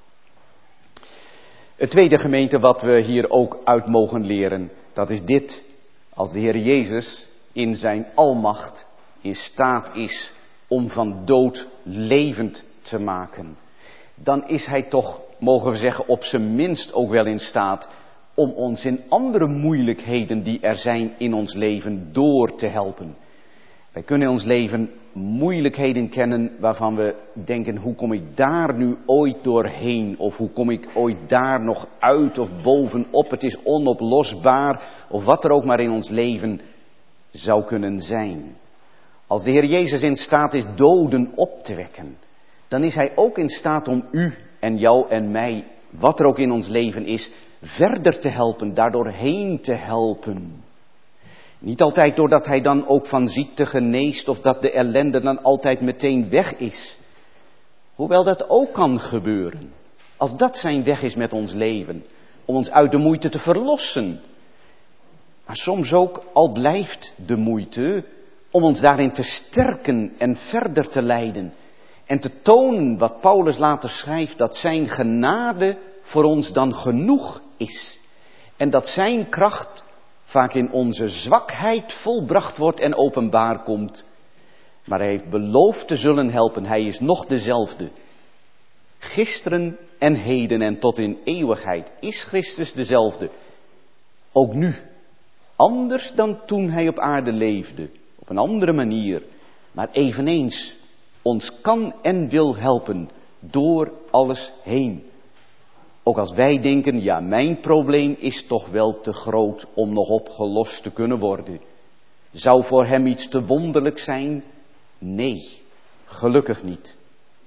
Het tweede, gemeente, wat we hier ook uit mogen leren, dat is dit. Als de Heer Jezus in zijn almacht in staat is om van dood levend te maken, dan is hij toch, mogen we zeggen, op zijn minst ook wel in staat om ons in andere moeilijkheden die er zijn in ons leven door te helpen. Wij kunnen in ons leven moeilijkheden kennen waarvan we denken, hoe kom ik daar nu ooit doorheen? Of hoe kom ik ooit daar nog uit of bovenop? Het is onoplosbaar, of wat er ook maar in ons leven zou kunnen zijn. Als de Heer Jezus in staat is doden op te wekken, dan is hij ook in staat om u en jou en mij, wat er ook in ons leven is, verder te helpen, daardoor heen te helpen. Niet altijd doordat hij dan ook van ziekte geneest of dat de ellende dan altijd meteen weg is. Hoewel dat ook kan gebeuren. Als dat zijn weg is met ons leven. Om ons uit de moeite te verlossen. Maar soms ook, al blijft de moeite, om ons daarin te sterken en verder te leiden. En te tonen wat Paulus later schrijft, dat zijn genade voor ons dan genoeg is. En dat zijn kracht vaak in onze zwakheid volbracht wordt en openbaar komt. Maar hij heeft beloofd te zullen helpen. Hij is nog dezelfde. Gisteren en heden en tot in eeuwigheid is Christus dezelfde. Ook nu. Anders dan toen hij op aarde leefde. Op een andere manier. Maar eveneens ons kan en wil helpen door alles heen. Ook als wij denken, ja, mijn probleem is toch wel te groot om nog opgelost te kunnen worden. Zou voor hem iets te wonderlijk zijn? Nee, gelukkig niet.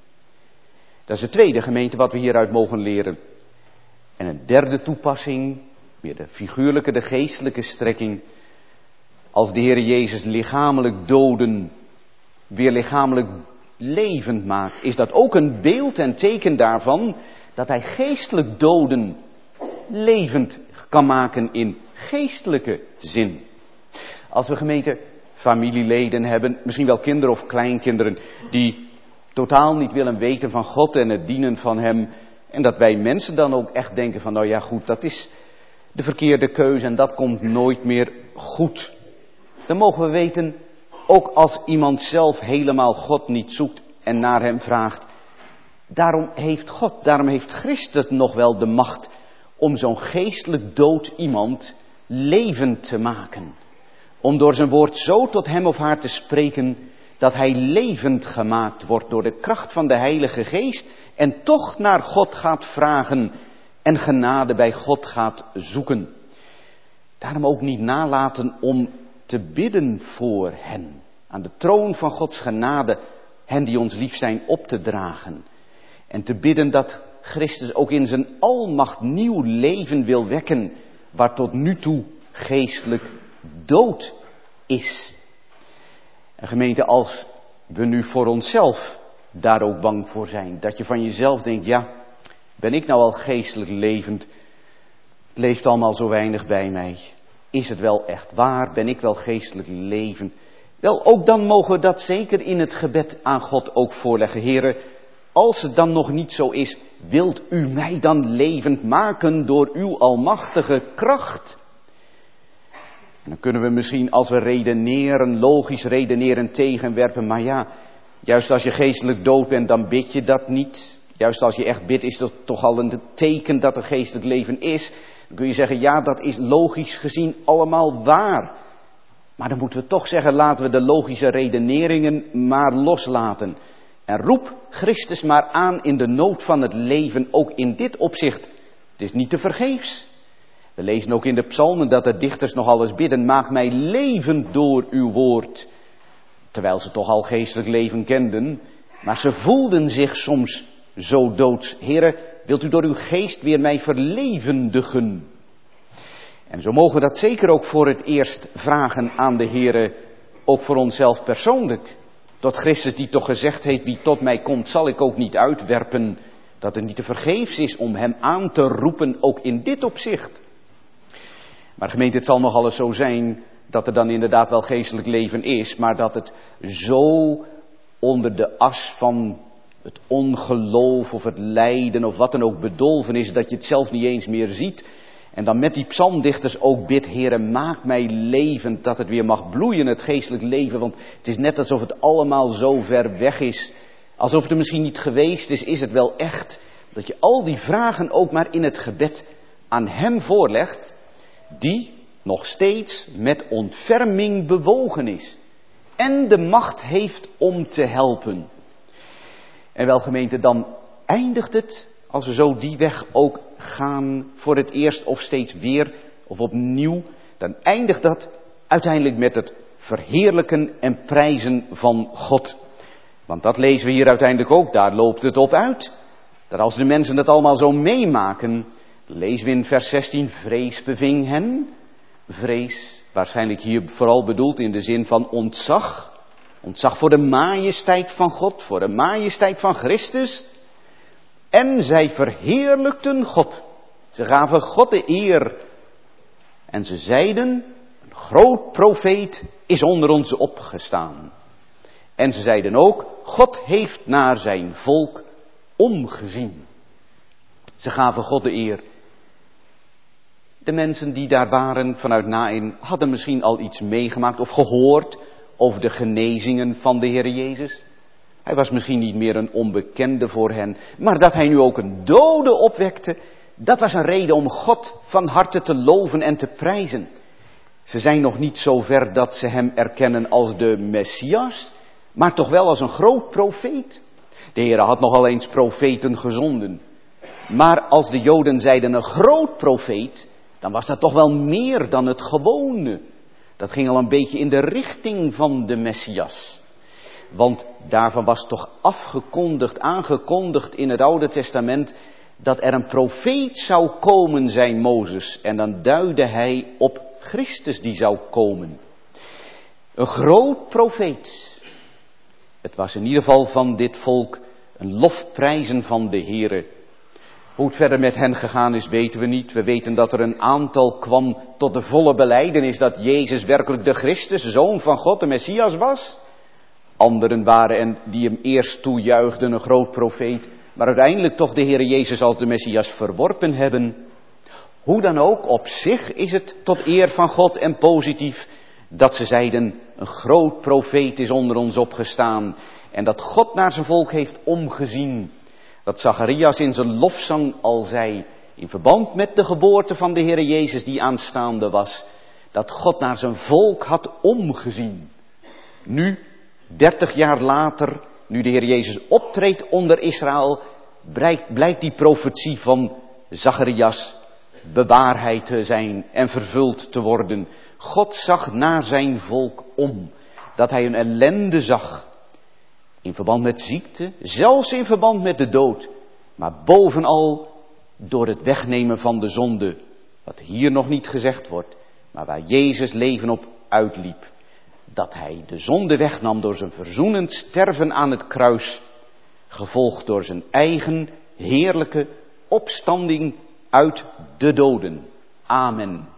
Dat is de tweede, gemeente, wat we hieruit mogen leren. En een derde toepassing, weer de figuurlijke, de geestelijke strekking. Als de Heer Jezus lichamelijk doden weer lichamelijk levend maakt, is dat ook een beeld en teken daarvan dat hij geestelijk doden levend kan maken in geestelijke zin. Als we, gemeente, familieleden hebben, misschien wel kinderen of kleinkinderen, die totaal niet willen weten van God en het dienen van hem. En dat wij mensen dan ook echt denken van, nou ja goed, dat is de verkeerde keuze en dat komt nooit meer goed. Dan mogen we weten, ook als iemand zelf helemaal God niet zoekt en naar hem vraagt. Daarom heeft God, daarom heeft Christus nog wel de macht om zo'n geestelijk dood iemand levend te maken. Om door zijn woord zo tot hem of haar te spreken dat hij levend gemaakt wordt door de kracht van de Heilige Geest en toch naar God gaat vragen en genade bij God gaat zoeken. Daarom ook niet nalaten om te bidden voor hen. Aan de troon van Gods genade hen die ons lief zijn op te dragen. En te bidden dat Christus ook in zijn almacht nieuw leven wil wekken, waar tot nu toe geestelijk dood is. En gemeente, als we nu voor onszelf daar ook bang voor zijn, dat je van jezelf denkt, ja, ben ik nou al geestelijk levend? Het leeft allemaal zo weinig bij mij. Is het wel echt waar? Ben ik wel geestelijk levend? Wel, ook dan mogen we dat zeker in het gebed aan God ook voorleggen. Heere, als het dan nog niet zo is, wilt u mij dan levend maken door uw almachtige kracht? En dan kunnen we misschien als we redeneren, logisch redeneren tegenwerpen. Maar ja, juist als je geestelijk dood bent, dan bid je dat niet. Juist als je echt bidt, is dat toch al een teken dat er geestelijk leven is. Dan kun je zeggen, ja, dat is logisch gezien allemaal waar. Maar dan moeten we toch zeggen, laten we de logische redeneringen maar loslaten. En roep Christus maar aan in de nood van het leven, ook in dit opzicht. Het is niet te vergeefs. We lezen ook in de psalmen dat de dichters nogal eens bidden, maak mij levend door uw woord. Terwijl ze toch al geestelijk leven kenden, maar ze voelden zich soms zo doods. Heere, wilt u door uw geest weer mij verlevendigen? En zo mogen we dat zeker ook voor het eerst vragen aan de Heere, ook voor onszelf persoonlijk. Tot Christus die toch gezegd heeft, wie tot mij komt zal ik ook niet uitwerpen. Dat het niet te vergeefs is om hem aan te roepen, ook in dit opzicht. Maar gemeente, het zal nogal eens zo zijn dat er dan inderdaad wel geestelijk leven is, maar dat het zo onder de as van het ongeloof of het lijden of wat dan ook bedolven is, dat je het zelf niet eens meer ziet. En dan met die psalmdichters ook bidt, Heere, maak mij levend, dat het weer mag bloeien, het geestelijk leven. Want het is net alsof het allemaal zo ver weg is. Alsof het er misschien niet geweest is, is het wel echt. Dat je al die vragen ook maar in het gebed aan hem voorlegt, die nog steeds met ontferming bewogen is. En de macht heeft om te helpen. En wel gemeente, dan eindigt het, als we zo die weg ook gaan, voor het eerst of steeds weer of opnieuw, dan eindigt dat uiteindelijk met het verheerlijken en prijzen van God. Want dat lezen we hier uiteindelijk ook, daar loopt het op uit. Dat als de mensen het allemaal zo meemaken, lezen we in vers zestien, vrees beving hen. Vrees, waarschijnlijk hier vooral bedoeld in de zin van ontzag. Ontzag voor de majesteit van God, voor de majesteit van Christus. En zij verheerlijkten God. Ze gaven God de eer. En ze zeiden, een groot profeet is onder ons opgestaan. En ze zeiden ook, God heeft naar zijn volk omgezien. Ze gaven God de eer. De mensen die daar waren vanuit Naïn hadden misschien al iets meegemaakt of gehoord over de genezingen van de Heer Jezus. Hij was misschien niet meer een onbekende voor hen, maar dat hij nu ook een dode opwekte, dat was een reden om God van harte te loven en te prijzen. Ze zijn nog niet zo ver dat ze hem erkennen als de Messias, maar toch wel als een groot profeet. De Heer had nogal eens profeten gezonden. Maar als de Joden zeiden een groot profeet, dan was dat toch wel meer dan het gewone. Dat ging al een beetje in de richting van de Messias. Want daarvan was toch afgekondigd, aangekondigd in het Oude Testament, dat er een profeet zou komen, zei Mozes. En dan duidde hij op Christus die zou komen. Een groot profeet. Het was in ieder geval van dit volk een lofprijzen van de Heere. Hoe het verder met hen gegaan is, weten we niet. We weten dat er een aantal kwam tot de volle belijdenis dat Jezus werkelijk de Christus, de Zoon van God, de Messias was. Anderen waren en die hem eerst toejuichten, een groot profeet, maar uiteindelijk toch de Heer Jezus als de Messias verworpen hebben. Hoe dan ook, op zich is het tot eer van God en positief dat ze zeiden, een groot profeet is onder ons opgestaan en dat God naar zijn volk heeft omgezien. Dat Zacharias in zijn lofzang al zei, in verband met de geboorte van de Heer Jezus die aanstaande was, dat God naar zijn volk had omgezien. Nu, dertig jaar later, nu de Heer Jezus optreedt onder Israël, blijkt, blijkt die profetie van Zacharias bewaarheid te zijn en vervuld te worden. God zag naar zijn volk om, dat hij een ellende zag. In verband met ziekte, zelfs in verband met de dood. Maar bovenal door het wegnemen van de zonde. Wat hier nog niet gezegd wordt, maar waar Jezus leven op uitliep. Dat hij de zonde wegnam door zijn verzoenend sterven aan het kruis. Gevolgd door zijn eigen heerlijke opstanding uit de doden. Amen.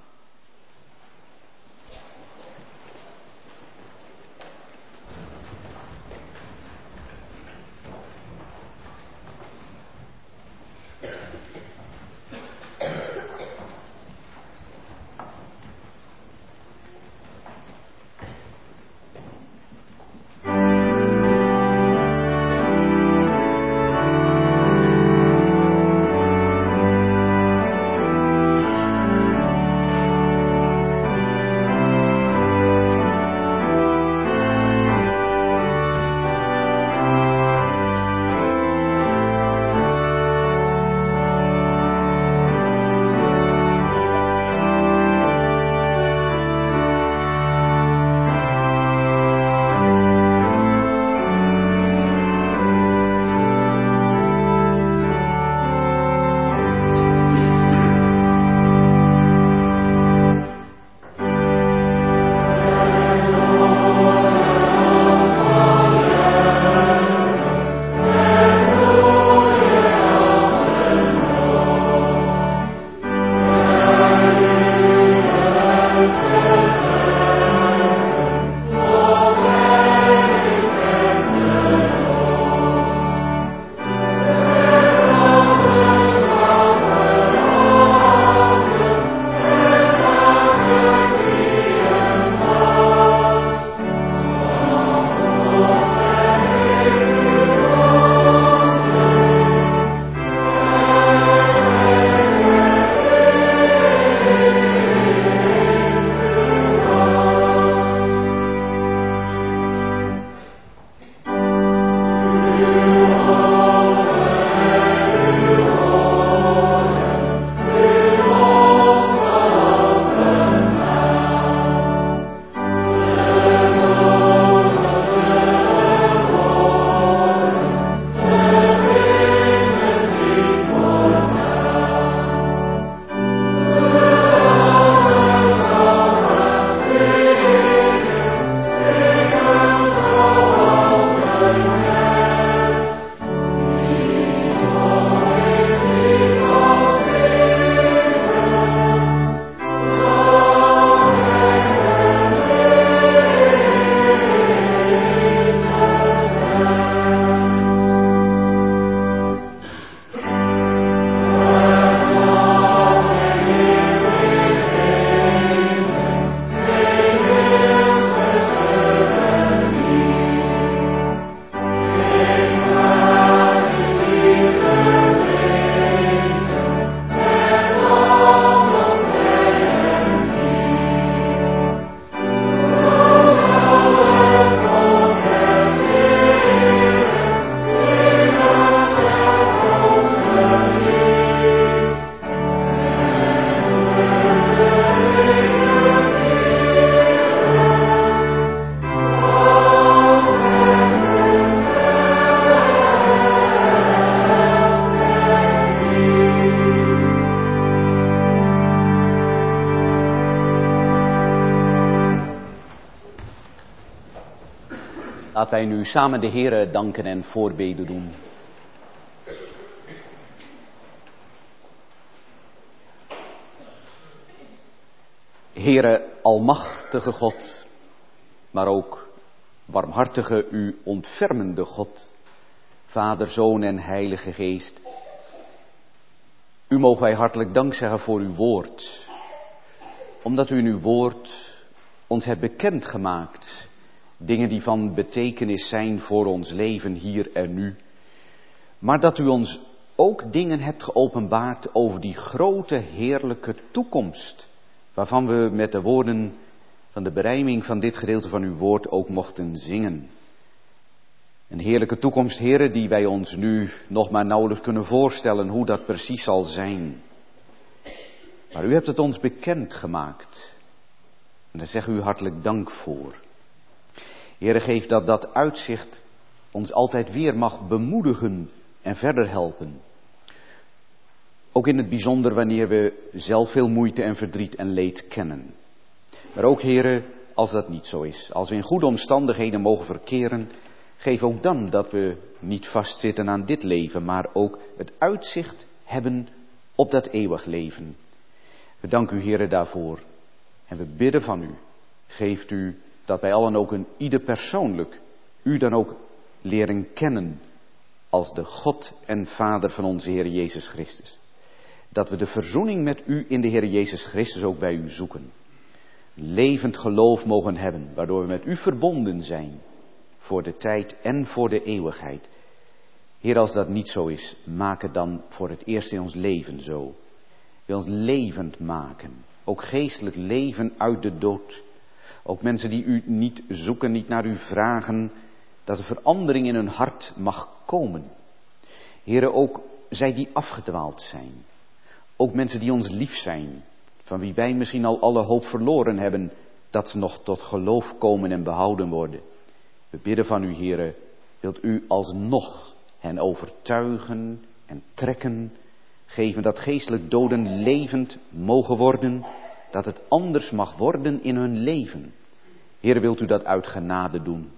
Laten wij nu samen de Heere danken en voorbeden doen. Heere, almachtige God, maar ook barmhartige, u ontfermende God, Vader, Zoon en Heilige Geest. U mogen wij hartelijk dank zeggen voor uw woord, omdat u in uw woord ons hebt bekendgemaakt, dingen die van betekenis zijn voor ons leven hier en nu, maar dat u ons ook dingen hebt geopenbaard over die grote heerlijke toekomst, waarvan we met de woorden van de berijming van dit gedeelte van uw woord ook mochten zingen. Een heerlijke toekomst, Heere, die wij ons nu nog maar nauwelijks kunnen voorstellen hoe dat precies zal zijn. Maar u hebt het ons bekendgemaakt. En daar zeggen we u hartelijk dank voor. Heere, geef dat dat uitzicht ons altijd weer mag bemoedigen en verder helpen. Ook in het bijzonder wanneer we zelf veel moeite en verdriet en leed kennen. Maar ook, Heere, als dat niet zo is, als we in goede omstandigheden mogen verkeren, geef ook dan dat we niet vastzitten aan dit leven, maar ook het uitzicht hebben op dat eeuwig leven. We danken u, Heere, daarvoor. En we bidden van u, geeft u dat wij allen ook een ieder persoonlijk u dan ook leren kennen als de God en Vader van onze Heer Jezus Christus. Dat we de verzoening met u in de Heer Jezus Christus ook bij u zoeken. Levend geloof mogen hebben, waardoor we met u verbonden zijn. Voor de tijd en voor de eeuwigheid. Heer, als dat niet zo is, maak het dan voor het eerst in ons leven zo. Wil ons levend maken. Ook geestelijk leven uit de dood. Ook mensen die u niet zoeken, niet naar u vragen, dat er verandering in hun hart mag komen. Heere, ook zij die afgedwaald zijn. Ook mensen die ons lief zijn, van wie wij misschien al alle hoop verloren hebben, dat ze nog tot geloof komen en behouden worden. We bidden van u, Heere, wilt u alsnog hen overtuigen en trekken, geven dat geestelijk doden levend mogen worden, dat het anders mag worden in hun leven. Heere, wilt u dat uit genade doen?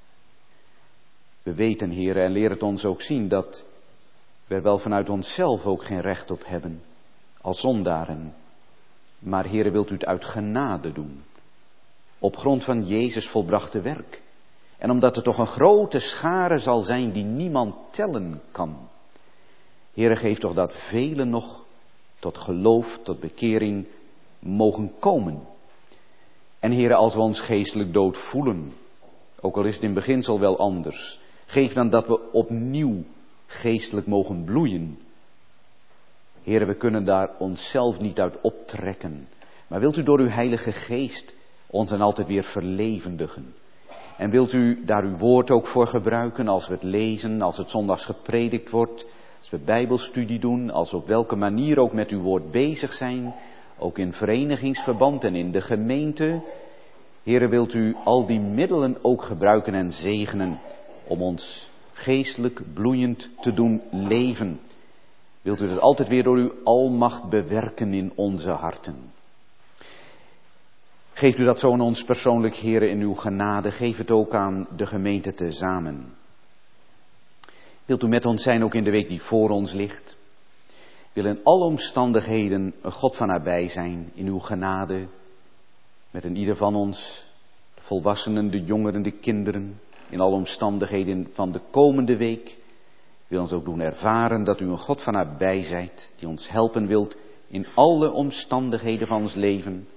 We weten, Heere, en leer het ons ook zien, dat we er wel vanuit onszelf ook geen recht op hebben, als zondaren. Maar, Heere, wilt u het uit genade doen, op grond van Jezus volbrachte werk. En omdat er toch een grote schare zal zijn die niemand tellen kan. Heere, geef toch dat velen nog tot geloof, tot bekering mogen komen. En Heere, als we ons geestelijk dood voelen, ook al is het in beginsel wel anders, geef dan dat we opnieuw geestelijk mogen bloeien. Heere, we kunnen daar onszelf niet uit optrekken. Maar wilt u door uw Heilige Geest ons dan altijd weer verlevendigen? En wilt u daar uw woord ook voor gebruiken als we het lezen, als het zondags gepredikt wordt, als we bijbelstudie doen, als we op welke manier ook met uw woord bezig zijn, ook in verenigingsverband en in de gemeente. Heere, wilt u al die middelen ook gebruiken en zegenen om ons geestelijk bloeiend te doen leven. Wilt u dat altijd weer door uw almacht bewerken in onze harten. Geeft u dat zo aan ons persoonlijk, Heere, in uw genade. Geef het ook aan de gemeente tezamen. Wilt u met ons zijn ook in de week die voor ons ligt. Wil in alle omstandigheden een God van nabij zijn in uw genade. Met een ieder van ons, de volwassenen, de jongeren, de kinderen. In alle omstandigheden van de komende week. Wil ons ook doen ervaren dat u een God van nabij zijt. Die ons helpen wilt in alle omstandigheden van ons leven.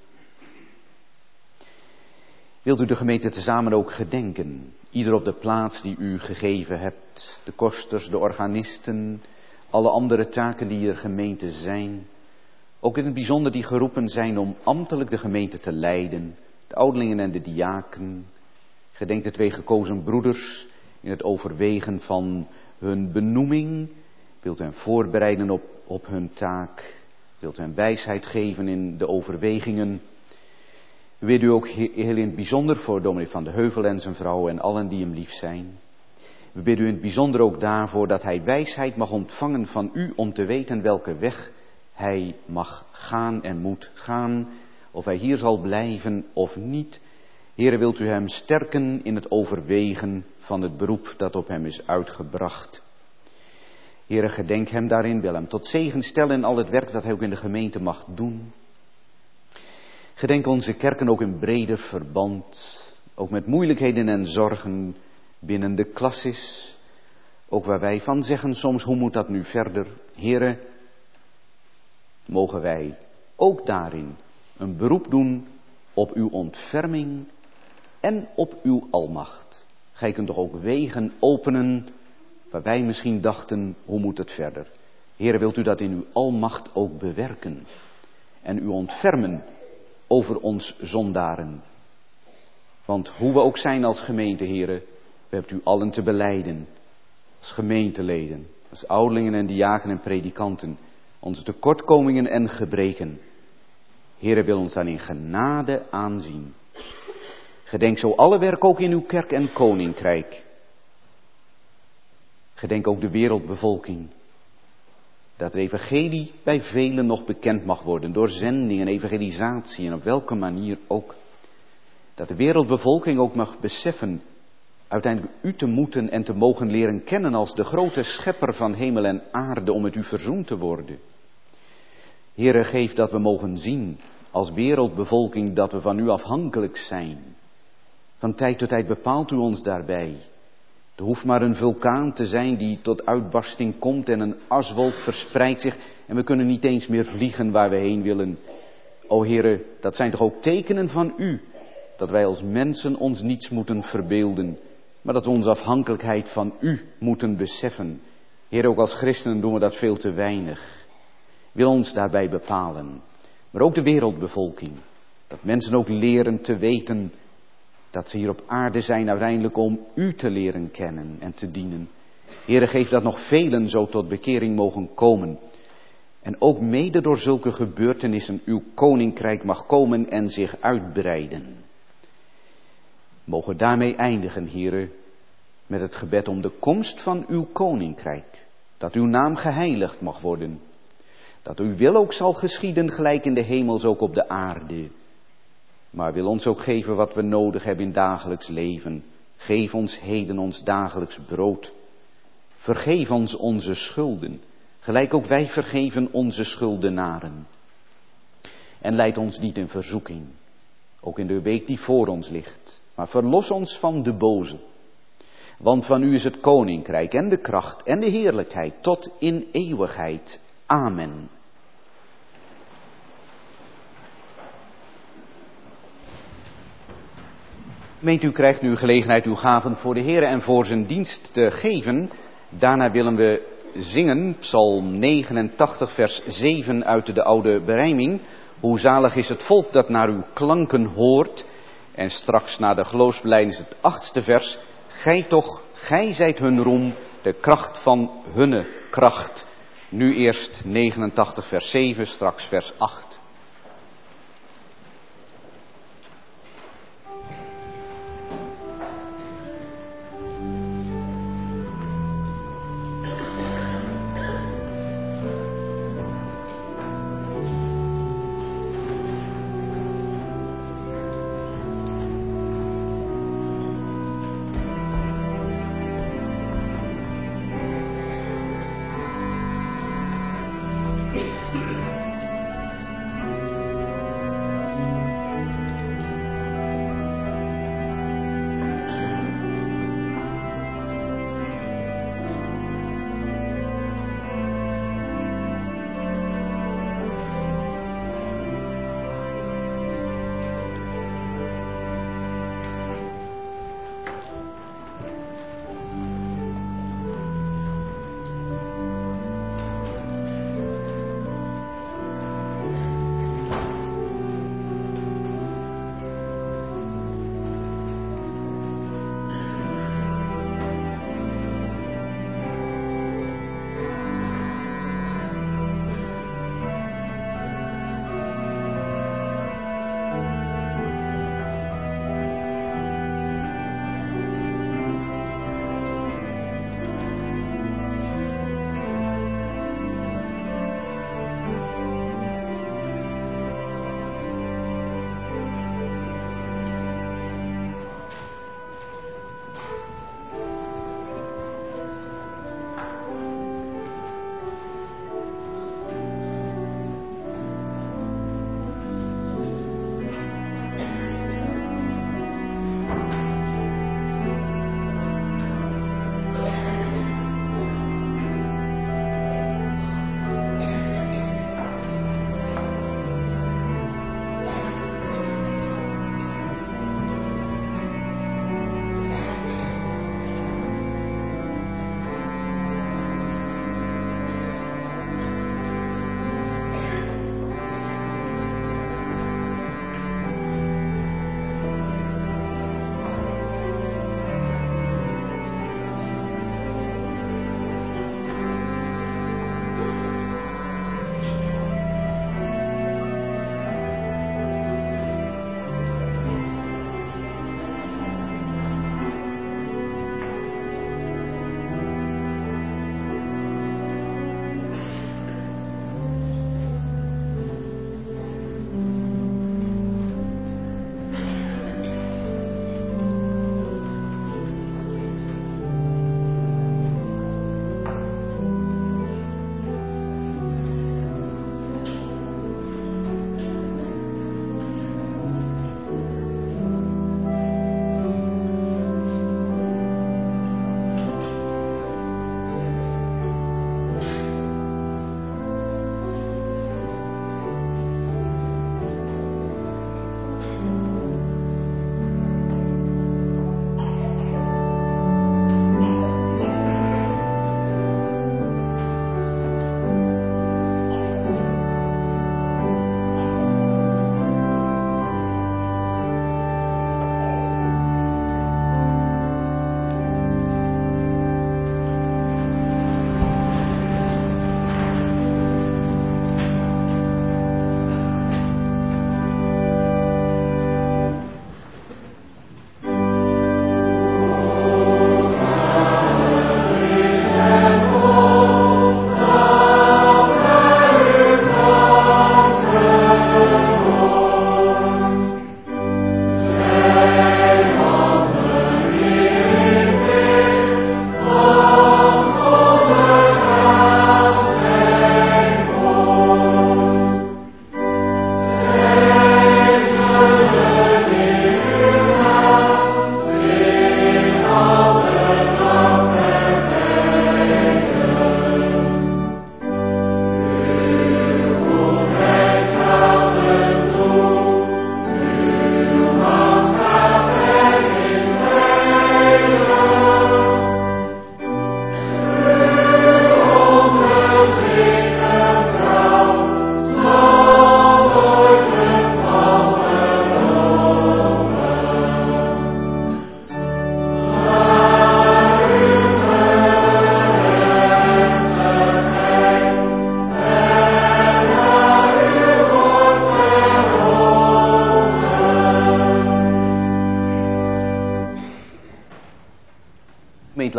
Wilt u de gemeente tezamen ook gedenken, ieder op de plaats die u gegeven hebt, de kosters, de organisten, alle andere taken die er gemeente zijn, ook in het bijzonder die geroepen zijn om ambtelijk de gemeente te leiden, de ouderlingen en de diaken, gedenk de twee gekozen broeders in het overwegen van hun benoeming, wilt hen voorbereiden op, op hun taak, wilt hen wijsheid geven in de overwegingen. We bidden u ook heel in het bijzonder voor dominee Van de Heuvel en zijn vrouw en allen die hem lief zijn. We bidden u in het bijzonder ook daarvoor dat hij wijsheid mag ontvangen van u om te weten welke weg hij mag gaan en moet gaan. Of hij hier zal blijven of niet. Heere, wilt u hem sterken in het overwegen van het beroep dat op hem is uitgebracht. Heere, gedenk hem daarin, wil hem tot zegen stellen in al het werk dat hij ook in de gemeente mag doen. Gedenk onze kerken ook in breder verband, ook met moeilijkheden en zorgen binnen de klasses. Ook waar wij van zeggen soms, hoe moet dat nu verder? Heere, mogen wij ook daarin een beroep doen op uw ontferming en op uw almacht. Gij kunt toch ook wegen openen waar wij misschien dachten, hoe moet het verder? Heere, wilt u dat in uw almacht ook bewerken en u ontfermen over ons zondaren? Want hoe we ook zijn als gemeente, Heere, we hebben u allen te belijden. Als gemeenteleden, als ouderlingen en diaken en predikanten, onze tekortkomingen en gebreken. Heere, wil ons dan in genade aanzien. Gedenk zo alle werk ook in uw kerk en koninkrijk. Gedenk ook de wereldbevolking. Dat het evangelie bij velen nog bekend mag worden, door zending en evangelisatie en op welke manier ook. Dat de wereldbevolking ook mag beseffen uiteindelijk u te moeten en te mogen leren kennen als de grote schepper van hemel en aarde om met u verzoend te worden. Heere, geef dat we mogen zien als wereldbevolking dat we van u afhankelijk zijn. Van tijd tot tijd bepaalt u ons daarbij. Er hoeft maar een vulkaan te zijn die tot uitbarsting komt en een aswolk verspreidt zich en we kunnen niet eens meer vliegen waar we heen willen. O Heere, dat zijn toch ook tekenen van u, dat wij als mensen ons niets moeten verbeelden, maar dat we onze afhankelijkheid van u moeten beseffen. Heer, ook als christenen doen we dat veel te weinig. Wil ons daarbij bepalen. Maar ook de wereldbevolking. Dat mensen ook leren te weten dat ze hier op aarde zijn uiteindelijk om u te leren kennen en te dienen. Heere, geef dat nog velen zo tot bekering mogen komen. En ook mede door zulke gebeurtenissen uw koninkrijk mag komen en zich uitbreiden. Mogen daarmee eindigen, Heere, met het gebed om de komst van uw koninkrijk. Dat uw naam geheiligd mag worden. Dat uw wil ook zal geschieden, gelijk in de hemels ook op de aarde. Maar wil ons ook geven wat we nodig hebben in dagelijks leven. Geef ons heden ons dagelijks brood. Vergeef ons onze schulden, gelijk ook wij vergeven onze schuldenaren. En leid ons niet in verzoeking, ook in de week die voor ons ligt. Maar verlos ons van de boze. Want van u is het koninkrijk en de kracht en de heerlijkheid tot in eeuwigheid. Amen. Meent u krijgt nu gelegenheid uw gaven voor de Heere en voor zijn dienst te geven. Daarna willen we zingen Psalm negenentachtig vers zeven uit de oude berijming. Hoe zalig is het volk dat naar uw klanken hoort. En straks na de geloofsbelijdenis het achtste vers. Gij toch, gij zijt hun roem, de kracht van hunne kracht. Nu eerst negenentachtig vers zeven, straks vers acht.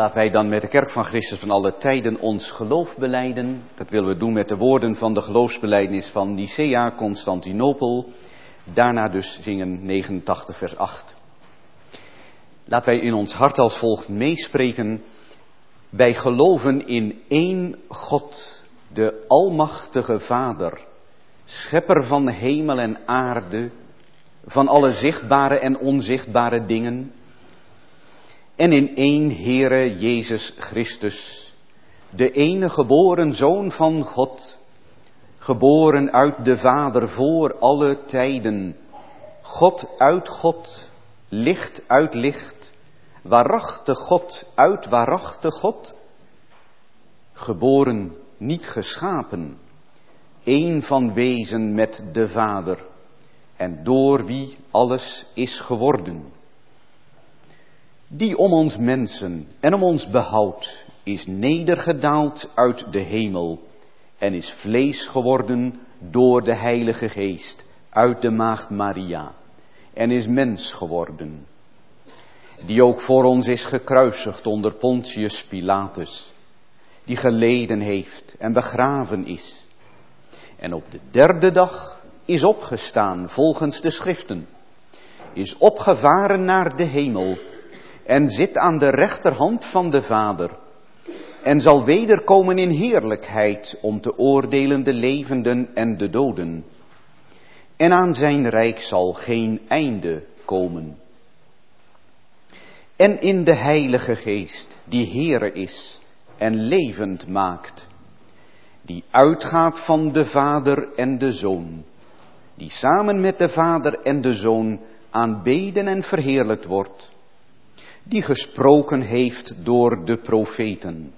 Laten wij dan met de Kerk van Christus van alle tijden ons geloof belijden. Dat willen we doen met de woorden van de geloofsbelijdenis van Nicea, Constantinopel. Daarna dus zingen negenentachtig vers acht. Laten wij in ons hart als volgt meespreken. Wij geloven in één God, de Almachtige Vader, Schepper van hemel en aarde, van alle zichtbare en onzichtbare dingen. En in één Heere Jezus Christus, de enige geboren Zoon van God, geboren uit de Vader voor alle tijden, God uit God, licht uit licht, waarachtig God uit waarachtig God, geboren, niet geschapen, één van wezen met de Vader, en door wie alles is geworden. Die om ons mensen en om ons behoud is nedergedaald uit de hemel en is vlees geworden door de Heilige Geest uit de Maagd Maria en is mens geworden. Die ook voor ons is gekruisigd onder Pontius Pilatus, die geleden heeft en begraven is. En op de derde dag is opgestaan volgens de schriften, is opgevaren naar de hemel en zit aan de rechterhand van de Vader en zal wederkomen in heerlijkheid om te oordelen de levenden en de doden. En aan zijn rijk zal geen einde komen. En in de Heilige Geest, die Heere is en levend maakt, die uitgaat van de Vader en de Zoon, die samen met de Vader en de Zoon aanbeden en verheerlijkt wordt, die gesproken heeft door de profeten.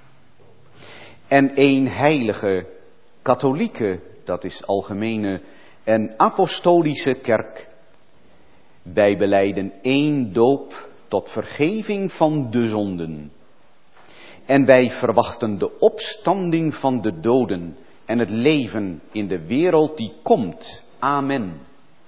En één heilige, katholieke, dat is algemene, en apostolische kerk. Wij belijden één doop tot vergeving van de zonden. En wij verwachten de opstanding van de doden en het leven in de wereld die komt. Amen.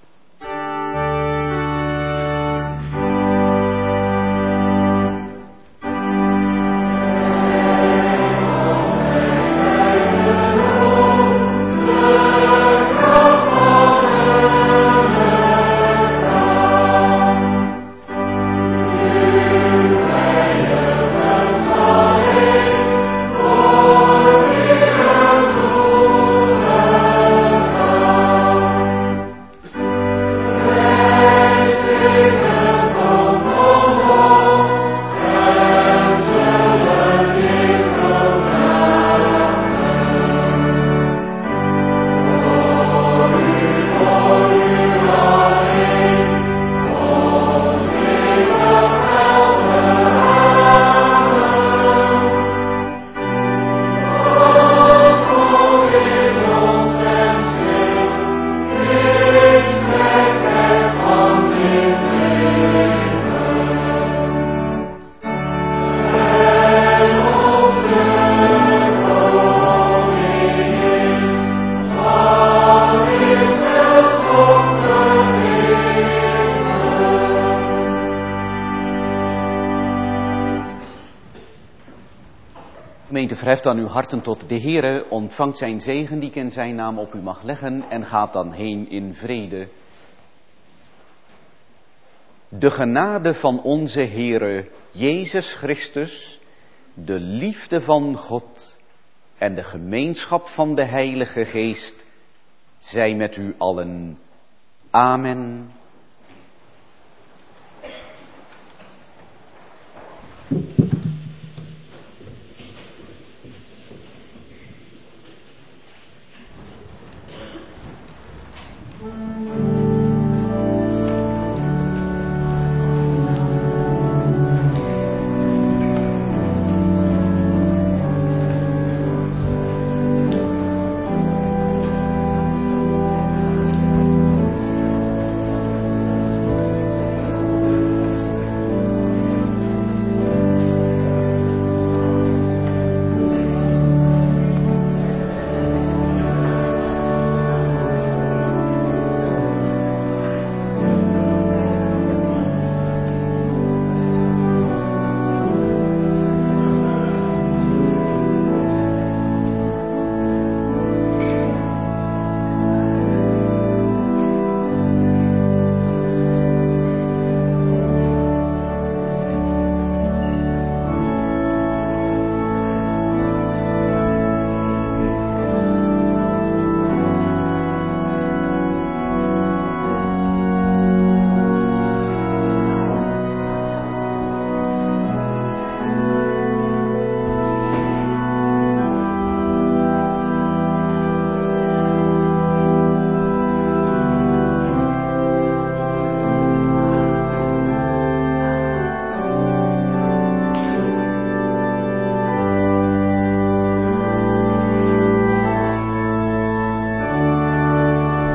Verheft dan uw harten tot de Heere, ontvangt zijn zegen die ik in zijn naam op u mag leggen en gaat dan heen in vrede. De genade van onze Heere Jezus Christus, de liefde van God en de gemeenschap van de Heilige Geest zij met u allen. Amen.